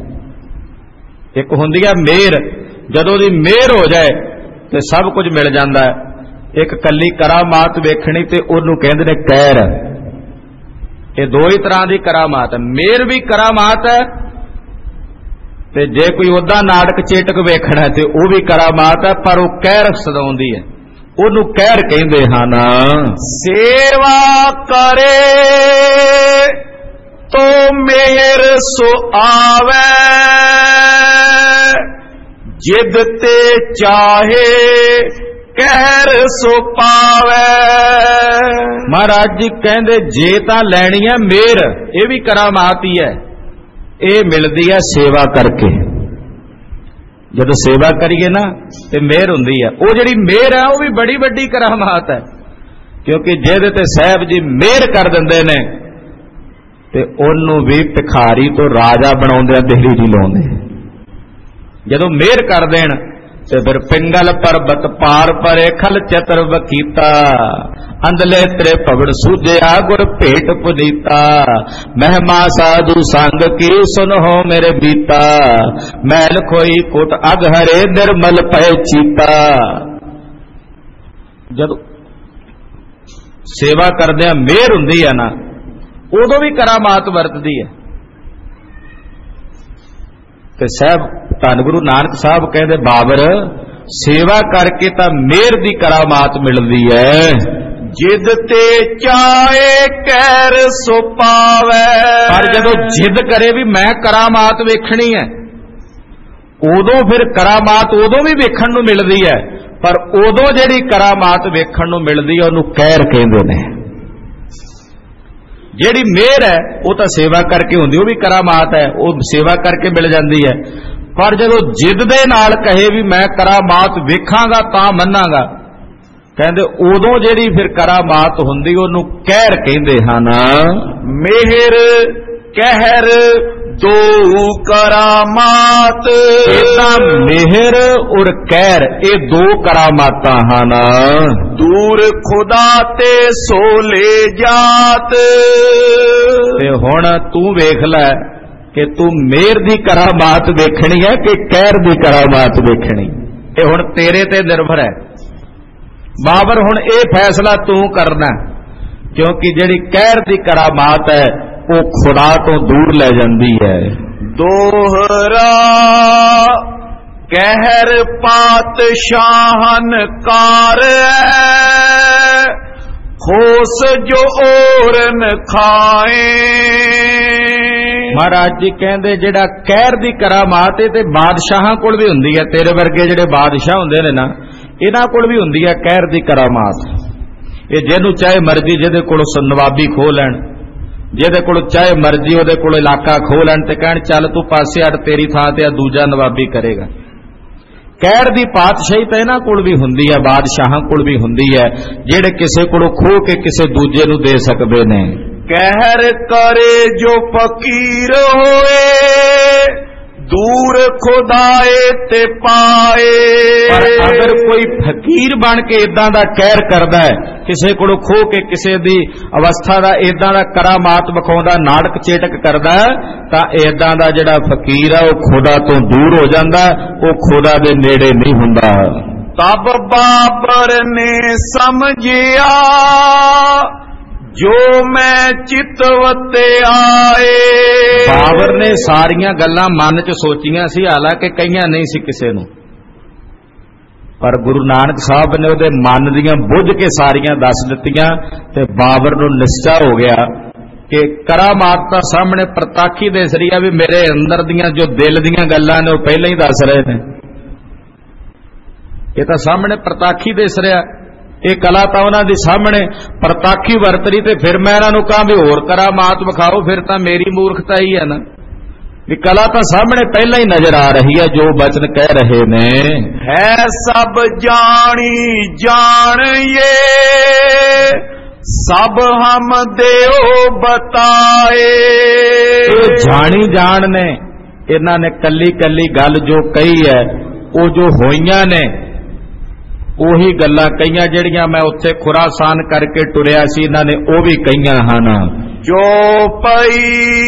[SPEAKER 1] एक हुंदी है मेहर, जदों दी मेहर हो जाए ते सब कुछ मिल जांदा है। एक कल्ली करामात वेखणी ते ओनू कहंदे ने कहर। ये दो ही तरह की करामात है। मेहर भी करामात है ते जे कोई उदा नाटक चेटक वेखना है तो वह भी करामात है, पर वो कहर सदाउंदी है, ओनू कहर कहंदे हन।
[SPEAKER 2] सेवा करे तो मेहर सो आवे। जिद ते चाहे कहर सो पावे।
[SPEAKER 1] महाराज जी कहंदे जे तां लैणी है मेहर, ये भी करामात ही है। ये मिलदी है सेवा करके। जब सेवा करिए ना तो मेहर हुंदी है। वो जिहड़ी मेहर है वो भी बड़ी बड़ी करामात है, क्योंकि जिहदे ते साहब जी मेहर कर दिंदे ने ते ओनू भी भिखारी तो राजा बनाउंदे देहरी नहीं लाउंदे। जदों मेहर कर देण ते फिर पिंगल पर्बत पार परे खल चतर वकीता, अंदले तेरे भवड़ सूझिया गुर भेट पुनीता। महिमा साधु संग की सुनो मेरे बीता, मैल खोई कोट अग हरे निर्मल पै चीता। जदों सेवा करदे मेहर हुंदी है ना, उदों भी करामात वरतदी है। ते साहब धन गुरु नानक साहब कहते बाबर सेवा करके तां मेहर दी करामात मिलदी है।
[SPEAKER 2] जिद ते चाहे कैर सो पावै,
[SPEAKER 1] पर जदों जिद करे भी मैं करामात वेखणी है, उदों फिर करामात उदों भी वेखण नूं मिलदी है। पर उदों जिहड़ी करामात वेखण नूं मिलदी है उहनूं कहर कहंदे ने। जिहड़ी मेहर है वो तो सेवा करके हुंदी, वो भी करामात है, वो सेवा करके मिल जाती है। पर जदों जिद दे नाल कहे भी मैं करामात वेखांगा तां मन्नांगा, कहंदे उदों जिहड़ी फिर करामात हुंदी ओनूं कहर कहंदे हन।
[SPEAKER 2] मेहर कहर दो करामात,
[SPEAKER 1] मेहर और कहर ये दो करामातां हन।
[SPEAKER 2] दूर खुदा ते सो ले जात,
[SPEAKER 1] ते हुण तू वेख लै कि तू मेहर दी करामात वेखणी है कि कहर दी करामात वेखणी, ये हुण तेरे ते निर्भर है। बाबर हुण ये फैसला तू करना, क्योंकि जिहड़ी कहर दी करामात है वो खुदा तो दूर ले जाती है।
[SPEAKER 2] दोहरा कहर पातशाहन कार है, खोस जो ओरन खाए।
[SPEAKER 1] महाराज जी कहते जिहड़ा कहर दी करामात ते बादशाहां कोल भी हुंदी है। तेरे वर्गे जिहड़े बादशाह हुंदे ने ना, इन्हां कोल भी हुंदी है कहर दी करामात। ये जिहनूं चाहे मर्जी जिहदे कोल नवाबी खो लैण, जिहदे कोल चाहे मर्जी उहदे कोल इलाका खो लैण ते कहण चल तू पासे हट, तेरी थां ते दूजा नवाबी करेगा। कहर दी पातशाही तां इन्हां कोल भी हुंदी है, बादशाहां कोल भी हुंदी है, जिहड़े किसे कोलों खो के किसे दूजे नूं दे सकदे ने।
[SPEAKER 2] कहर करे जो फकीर होए, दूर खुदाए ते पाए।
[SPEAKER 1] पर अगर कोई फकीर बन के इदां दा कहर करदा है, किसे कोलों खो के किसे दी अवस्था दा इदां दा करामात विखाउंदा, नाटक चेटक करदा है, तां इदां दा जिहड़ा फकीर है वो खुदा तो दूर हो जांदा, वो खुदा दे नेड़े नहीं हुंदा।
[SPEAKER 2] तब बाबर ने समझिया जो मैं चितवते आए।
[SPEAKER 1] बाबर ने सारियां गल्लां मन च सोचियां सी, हालांकि कईयां नहीं सी किसे नूं, पर गुरु नानक साहब ने उहदे मन दीयां बुझ के सारियां दस दित्तियां ते बाबर नूं निश्चा हो गया कि करामात तां सामने प्रताखी दस रही है, भी मेरे अंदर दीयां जो दिल दीयां गल्लां ने वो पहले ही दस रहे ने। ये तां सामने प्रताखी दस रहा, ये कला तो उन्होंने सामने प्रताखी वरत रही, तो फिर मैं इन्हों कहा भी होर करामात विखाओ, फिर तो मेरी मूर्खता ही है ना। भी कला तो सामने पहला ही नजर आ रही है, जो वचन कह रहे ने
[SPEAKER 2] है सब जानी जान ये, सब हम देओ बताए।
[SPEAKER 1] तो जानी जान ने इन्होंने कली कली गल जो कही है, वो जो होइयां ने ਉਹੀ ਗੱਲਾਂ ਕਈਆਂ ਜਿਹੜੀਆਂ मैं उत्थे खुरासान करके टुरिया सी, इन्हां ने ਉਹ भी कईयां ਹਨ।
[SPEAKER 2] जो पई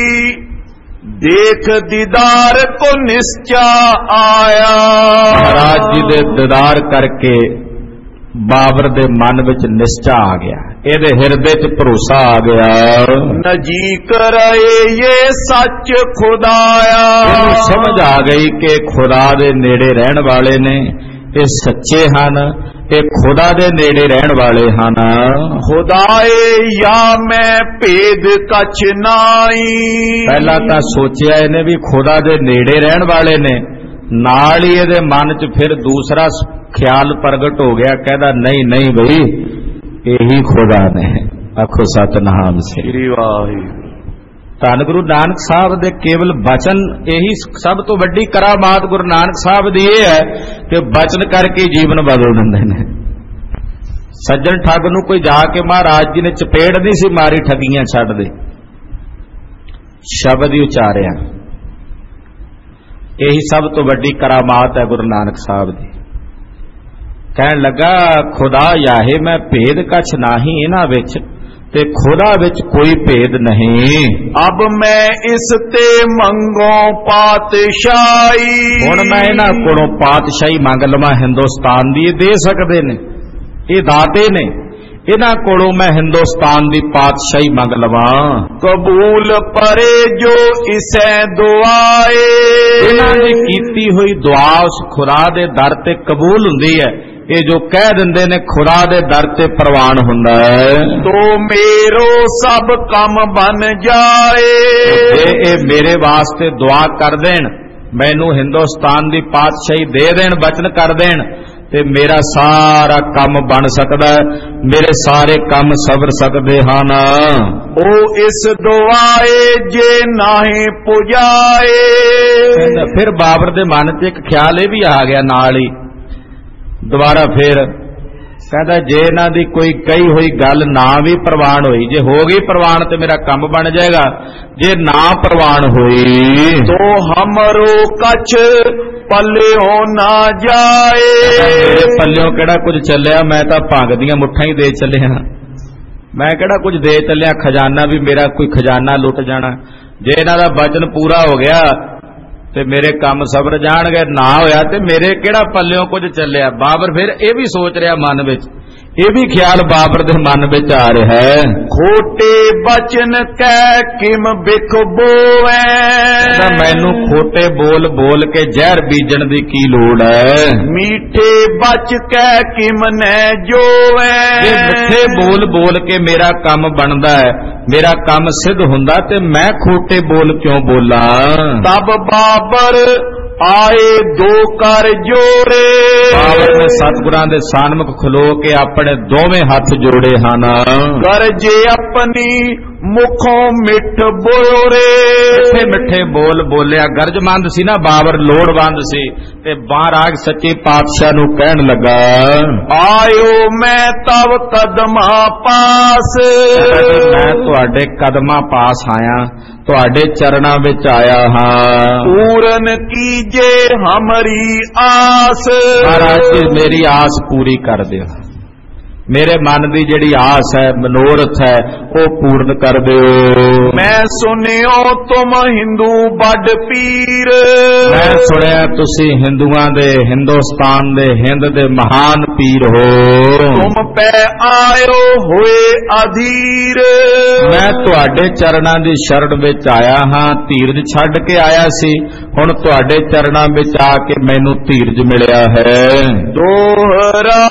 [SPEAKER 2] देख दीदार को निश्चा आया।
[SPEAKER 1] महाराज जी दे दीदार करके बाबर दे मन विच निश्चा आ गया, ਇਹਦੇ ਹਿਰਦੇ ਚ ਭਰੋਸਾ आ गया।
[SPEAKER 2] नजीक रहे ये सच खुदाया।
[SPEAKER 1] समझ आ गई कि खुदा दे नेड़े रहन वाले ने, ये सच्चे हन, ये खुदा दे नेड़े रहन वाले हन।
[SPEAKER 2] खुदाए या मैं भेद कछ नाई।
[SPEAKER 1] पहला तो सोचिया इन्हें भी खुदा दे नेड़े रहन वाले ने, नाल ही इहदे मन च फिर दूसरा ख्याल प्रगट हो गया, कहदा नहीं नहीं भाई यही खुदा ने। आखो सतनाम श्री वाहिगुरू। धन गुरु नानक साहब दे केवल बचन यही सब तो वड्डी करामात गुरु नानक साहब दी ये है कि बचन करके जीवन बदल दिंदे ने। सज्जन ठग नूं कोई जाके महाराज जी ने चपेड़ नहीं सी मारी, ठगियां छड्ड दे, शब्द ही उचारिया। यही सब तो वड्डी करामात है गुरु नानक साहब दी। कहन लगा खुदा याहे मैं भेद कछ नाही इन्हां विच ते खुदा विच कोई भेद नहीं।
[SPEAKER 2] अब मैं इस ते मंगो पातशाही।
[SPEAKER 1] हुण मैं इन्हां कोलों पातशाही मंग लवां हिंदुस्तान दी, दे सकदे ने, ये दाते ने। इन्हां कोलों मैं हिंदुस्तान दी पातशाही मंग लवां।
[SPEAKER 2] कबूल परे जो इसे दुआए।
[SPEAKER 1] इन्हां दी कीती हुई दुआ उस खुदा दे दर ते कबूल हुंदी है। ये जो कह दिंदे ने खुदा दे दर ते प्रवान हुंदा है।
[SPEAKER 2] तो मेरो सब काम बन जाए।
[SPEAKER 1] ये मेरे वास्ते दुआ कर देन, मैनू हिंदुस्तान दी पातशाही दे देन, बचन कर देन, ते मेरा सारा काम बन सकदा है, मेरे सारे काम सवर सकदे हन।
[SPEAKER 2] ओ इस दुआए जे नाहे पुजाए।
[SPEAKER 1] फिर बाबर दे मन च एक ख्याल ये भी आ गया नाल ही दोबारा। फिर कहता जे इन्हां दी कोई कही हुई गल ना भी प्रवान हुई, जे हो गई प्रवान तो मेरा काम बन जाएगा, जे ना प्रवान हुई
[SPEAKER 2] तो हमरो कछ पल्लियों ना जाए।
[SPEAKER 1] मेरे पल्लियों केड़ा कुछ चलिया, मैं तो भंग दियां मुट्ठां ही दे चलिया, मैं केड़ा कुछ दे चलिया, खजाना भी मेरा कोई खजाना लुट जाना। जे इन्हां दा वचन पूरा हो गया ते मेरे काम सबर जाणगे, ना होया ते मेरे केड़ा पल्लियों कुछ चलिया। बाबर फिर ये भी सोच रहा मन विच, ये भी ख्याल बाबर दे मन विच आ रहा है।
[SPEAKER 2] खोटे बचन कह किम बिख बोवे।
[SPEAKER 1] मैनू खोटे बोल बोल के जहर बीजन दी की लोड़ है।
[SPEAKER 2] मीठे बच कह किम न जोवे।
[SPEAKER 1] जे मिठे बोल बोल के मेरा काम बनदा है, मेरा काम सिद्ध हुंदा, ते मैं खोटे बोल क्यों बोला।
[SPEAKER 2] तब बाबर आए दो कर जोड़े।
[SPEAKER 1] बाबर ने सतगुरां दे सानमुख खलो के अपने दोवें हाथ जोड़े हन।
[SPEAKER 2] गरजे अपनी मुखों मिठ बोरे।
[SPEAKER 1] मिठे मिठे बोल बोलिया। गरजमंद सी ना बाबर, लोड़वंद सी, ते बाराग सच्चे पातशाह नूं कहण लगा,
[SPEAKER 2] आयो मैं तब कदमा पास।
[SPEAKER 1] मैं तुहाडे कदमां पास आया, तुहाडे चरणां विच आया हां।
[SPEAKER 2] पूरन कीजे हमारी आस।
[SPEAKER 1] महाराज जी मेरी आस पूरी कर दिओ, मेरे मन की जिहड़ी आस है, मनोरथ है, वो पूर्ण कर दिओ।
[SPEAKER 2] मैं सुनियो तुम हिंदू बड़ पीर।
[SPEAKER 1] मैं सुनिया तुसी हिंदुआं दे, हिंदुस्तान दे, हिंद दे महान पीर हो।
[SPEAKER 2] तुम पे आयो होए अधीर।
[SPEAKER 1] मैं तुहाडे चरणां दी शरण विच आया हां, धीरज छड्ड के आया सी, हुण तुहाडे चरणां विच आके मैनूं धीरज मिलिया है।
[SPEAKER 2] दोहरा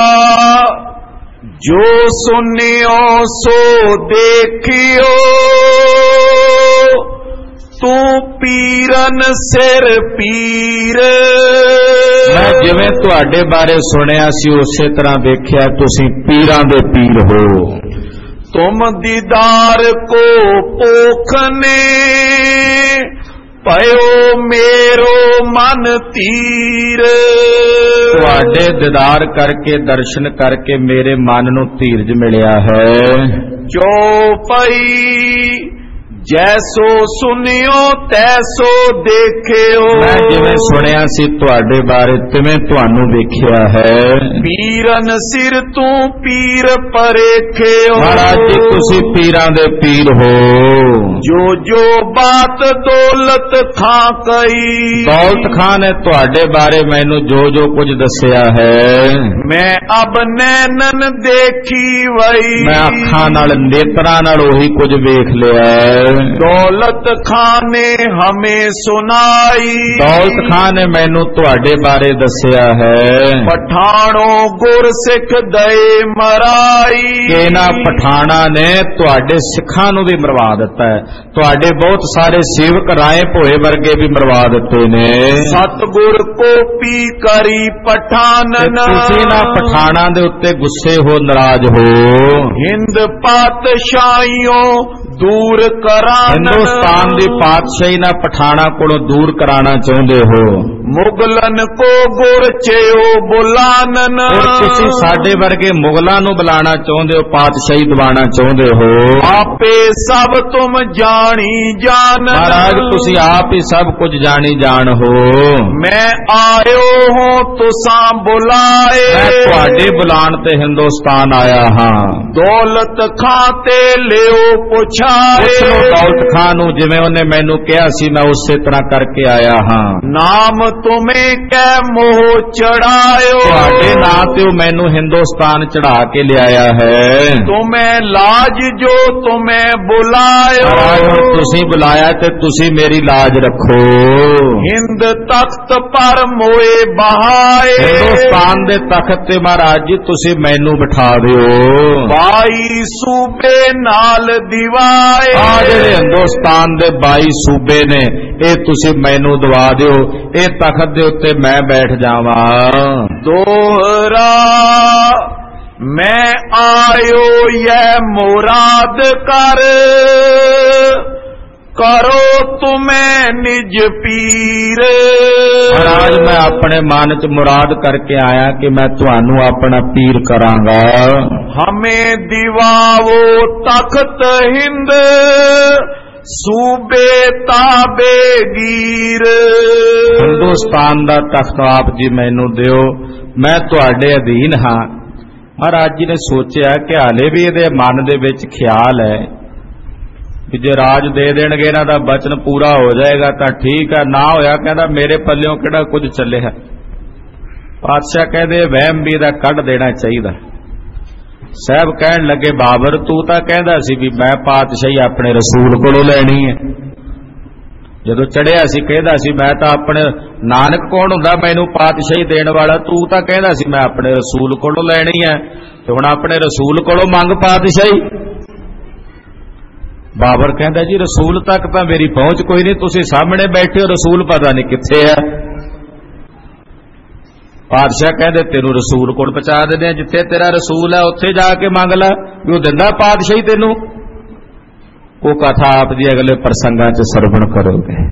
[SPEAKER 2] जो सुनियो सो देखियो, तू पीरन सिर पीर।
[SPEAKER 1] मैं जिवें तुहाडे बारे सुनिया सी उसे तरह देखिया, तुसीं पीरां दे पीर हो।
[SPEAKER 2] तुम दीदार को पोखने पयो मेरो मन तीर।
[SPEAKER 1] तुहाडे दीदार करके, दर्शन करके मेरे मन नूं धीरज मिलिया है।
[SPEAKER 2] चौपाई जैसो सुनियो तैसो देखियो।
[SPEAKER 1] मैं जिवें सुनिया सी तुहाडे बारे तिवें तुहानूं देखिया है।
[SPEAKER 2] पीरन सिर तू पीर परेखियो।
[SPEAKER 1] महाराज जी तुसी पीरां दे पीर हो।
[SPEAKER 2] जो जो बात दौलत खां कई।
[SPEAKER 1] दौलत खां ने तुहाडे बारे मैनूं जो जो कुछ दस्सिया है,
[SPEAKER 2] मैं अब नैनन देखी वही।
[SPEAKER 1] मैं अखां नाल, नेत्रां नाल ओही कुछ वेख लिया है।
[SPEAKER 2] दौलत खां ने हमें सुनाई।
[SPEAKER 1] दौलत खां ने मैनू तुहाडे बारे दस्सिया है।
[SPEAKER 2] पठाणों गुर सिख दए मराई।
[SPEAKER 1] इन्हां पठाणा ने तुहाडे सिखां नूं भी मरवा दिता है, तुहाडे बहुत सारे सेवक राय भोए वर्गे भी मरवा दिते ने।
[SPEAKER 2] सतगुर को पी करी पठानन।
[SPEAKER 1] तुसीं ना पठाणा दे उत्ते गुस्से हो, नाराज हो।
[SPEAKER 2] हिंद पातशाहियों दूर कराना।
[SPEAKER 1] हिंदुस्तान दी पातशाही ना पठाणा कोलों दूर कराना चाहुंदे हो।
[SPEAKER 2] ਮੁਗਲਨ ਕੋ ਗੁਰ ਚਿਓ ਬੁਲਾਨਨ।
[SPEAKER 1] ਫਿਰ ਤੁਸੀਂ ਸਾਡੇ ਵਰਗੇ ਮੁਗਲਾਂ ਨੂੰ ਬੁਲਾਣਾ ਚਾਹੁੰਦੇ ਹੋ, ਪਾਤਸ਼ਾਹੀ ਦਿਵਾਣਾ ਚਾਹੁੰਦੇ ਹੋ।
[SPEAKER 2] ਆਪੇ ਸਭ ਤੁਮ ਜਾਣੀ ਜਾਨਨ।
[SPEAKER 1] ਮਹਾਰਾਜ ਤੁਸੀਂ ਆਪ ਹੀ ਸਭ ਕੁਝ ਜਾਣੀ ਜਾਣ ਹੋ।
[SPEAKER 2] ਮੈਂ ਆਇਓ ਹੂੰ ਤੁਸਾਂ ਬੁਲਾਏ।
[SPEAKER 1] ਮੈਂ ਤੁਹਾਡੇ ਬੁਲਾਣ ਤੇ ਹਿੰਦੁਸਤਾਨ ਆਇਆ ਹਾਂ।
[SPEAKER 2] ਦੌਲਤ ਖਾਂ ਤੇ ਲਿਓ ਪੁਛਾਏ।
[SPEAKER 1] ਉਸ ਨੂੰ ਦੌਲਤ ਖਾਂ ਨੂੰ ਜਿਵੇਂ ਉਹਨੇ ਮੈਨੂੰ ਕਿਹਾ ਸੀ ਮੈਂ ਉਸੇ ਤਰ੍ਹਾਂ ਕਰਕੇ ਆਇਆ ਹਾਂ।
[SPEAKER 2] ਨਾਮ ਤੁਮੇ ਕੈ ਮੋਹ ਚੜਾਇਓ।
[SPEAKER 1] ਤੁਹਾਡੇ ਨਾਂ ਤੇ ਉਹ ਮੈਨੂੰ ਹਿੰਦੁਸਤਾਨ ਚੜਾ ਕੇ ਲਿਆਇਆ ਹੈ।
[SPEAKER 2] ਤੁਮੇ ਲਾਜ ਜੋ ਤੁਮੇ ਬੁਲਾਇਓ।
[SPEAKER 1] ਤੁਸੀਂ ਬੁਲਾਇਆ ਤੇ ਤੁਸੀਂ ਮੇਰੀ ਲਾਜ ਰੱਖੋ।
[SPEAKER 2] ਹਿੰਦ ਤਖਤ ਪਰ ਮੋਏ ਬਹਾਏ।
[SPEAKER 1] ਹਿੰਦੁਸਤਾਨ ਦੇ ਤਖਤ ਤੇ ਮਹਾਰਾਜ ਜੀ ਤੁਸੀਂ ਮੈਨੂੰ ਬਿਠਾ ਦਿਓ।
[SPEAKER 2] 22 ਸੂਬੇ ਨਾਲ ਦਿਵਾਏ।
[SPEAKER 1] ਆ ਜਿਹੜੇ ਹਿੰਦੁਸਤਾਨ ਦੇ 22 ਸੂਬੇ ਨੇ ਇਹ ਤੁਸੀਂ ਮੈਨੂੰ ਦਵਾ ਦਿਓ। ਇਹ ਤਖਤ ਦੇ ਉੱਤੇ ਮੈਂ ਬੈਠ ਜਾਵਾਂ।
[SPEAKER 2] ਦੋਹਰਾ ਮੈਂ ਆਇਓ ਇਹ ਮੁਰਾਦ ਕਰ। ਕਰੋ ਤੁਮੇ ਨਿਜ ਪੀਰ।
[SPEAKER 1] ਮਹਾਰਾਜ ਮੈਂ ਆਪਣੇ ਮਨ ਚ ਮੁਰਾਦ ਕਰਕੇ ਆਇਆ ਕਿ ਮੈਂ ਤੁਹਾਨੂੰ ਆਪਣਾ ਪੀਰ ਕਰਾਂਗਾ।
[SPEAKER 2] ਹਮੇ ਦਿਵਾਵੋ ਤਖਤ ਹਿੰਦ ਸੂਬੇ ਤਾਬੇ ਗੀਰ।
[SPEAKER 1] ਹਿੰਦੁਸਤਾਨ ਦਾ ਤਖਤ ਆਪ ਜੀ ਮੈਨੂੰ ਦਿਓ, ਮੈਂ ਤੁਹਾਡੇ ਅਧੀਨ ਹਾਂ। ਮਹਾਰਾਜ ਜੀ ਨੇ ਸੋਚਿਆ ਕਿ ਹਾਲੇ ਵੀ ਇਹਦੇ ਮਨ ਦੇ ਵਿੱਚ ਖਿਆਲ ਹੈ ਕਿ ਜੇ ਰਾਜ ਦੇ ਦੇਣਗੇ ਇਹਨਾਂ ਦਾ ਬਚਨ ਪੂਰਾ ਹੋ ਜਾਏਗਾ ਤਾਂ ਠੀਕ ਹੈ, ਨਾ ਹੋਇਆ ਕਹਿੰਦਾ ਮੇਰੇ ਪੱਲਿਓਂ ਕਿਹੜਾ ਕੁਝ ਚੱਲਿਆ। ਪਾਤਸ਼ਾਹ ਕਹਿੰਦੇ ਵਹਿਮ ਵੀ ਦਾ ਕੱਢ ਦੇਣਾ ਚਾਹੀਦਾ। ਸਾਹਿਬ ਕਹਿਣ ਲੱਗੇ ਬਾਬਰ ਤੂੰ ਤਾਂ ਕਹਿੰਦਾ ਸੀ ਵੀ ਮੈਂ ਪਾਤਸ਼ਾਹੀ ਆਪਣੇ ਰਸੂਲ ਕੋਲੋਂ ਲੈਣੀ ਹੈ। ਜਦੋਂ ਚੜਿਆ ਸੀ ਕਹਿੰਦਾ ਸੀ ਮੈਂ ਤਾਂ ਆਪਣੇ ਨਾਨਕ ਕੌਣ ਹੁੰਦਾ ਮੈਨੂੰ ਪਾਤਸ਼ਾਹੀ ਦੇਣ ਵਾਲਾ, ਤੂੰ ਤਾਂ ਕਹਿੰਦਾ ਸੀ ਮੈਂ ਆਪਣੇ ਰਸੂਲ ਕੋਲੋਂ ਲੈਣੀ ਹੈ ਤੇ ਹੁਣ ਆਪਣੇ ਰਸੂਲ ਕੋਲੋਂ ਮੰਗ ਪਾਤਸ਼ਾਹੀ। ਬਾਬਰ ਕਹਿੰਦਾ ਜੀ ਰਸੂਲ ਤੱਕ ਤਾਂ ਮੇਰੀ ਪਹੁੰਚ ਕੋਈ ਨਹੀਂ, ਤੁਸੀਂ ਸਾਹਮਣੇ ਬੈਠੇ ਹੋ, ਰਸੂਲ ਪਤਾ ਨਹੀਂ ਕਿੱਥੇ ਹੈ। ਪਾਤਸ਼ਾਹ ਕਹਿੰਦੇ ਤੈਨੂੰ ਰਸੂਲ ਕੋਲ ਪਹੁੰਚਾ ਦਿੰਦੇ ਆ, ਜਿੱਥੇ ਤੇਰਾ ਰਸੂਲ ਹੈ ਉੱਥੇ ਜਾ ਕੇ ਮੰਗ ਲੈ ਵੀ ਉਹ ਦਿੰਦਾ ਪਾਤਸ਼ਾਹੀ ਤੈਨੂੰ। ਉਹ ਕਥਾ ਆਪ ਜੀ ਅਗਲੇ ਪ੍ਰਸੰਗਾਂ 'ਚ ਸਰਵਣ ਕਰੋਗੇ।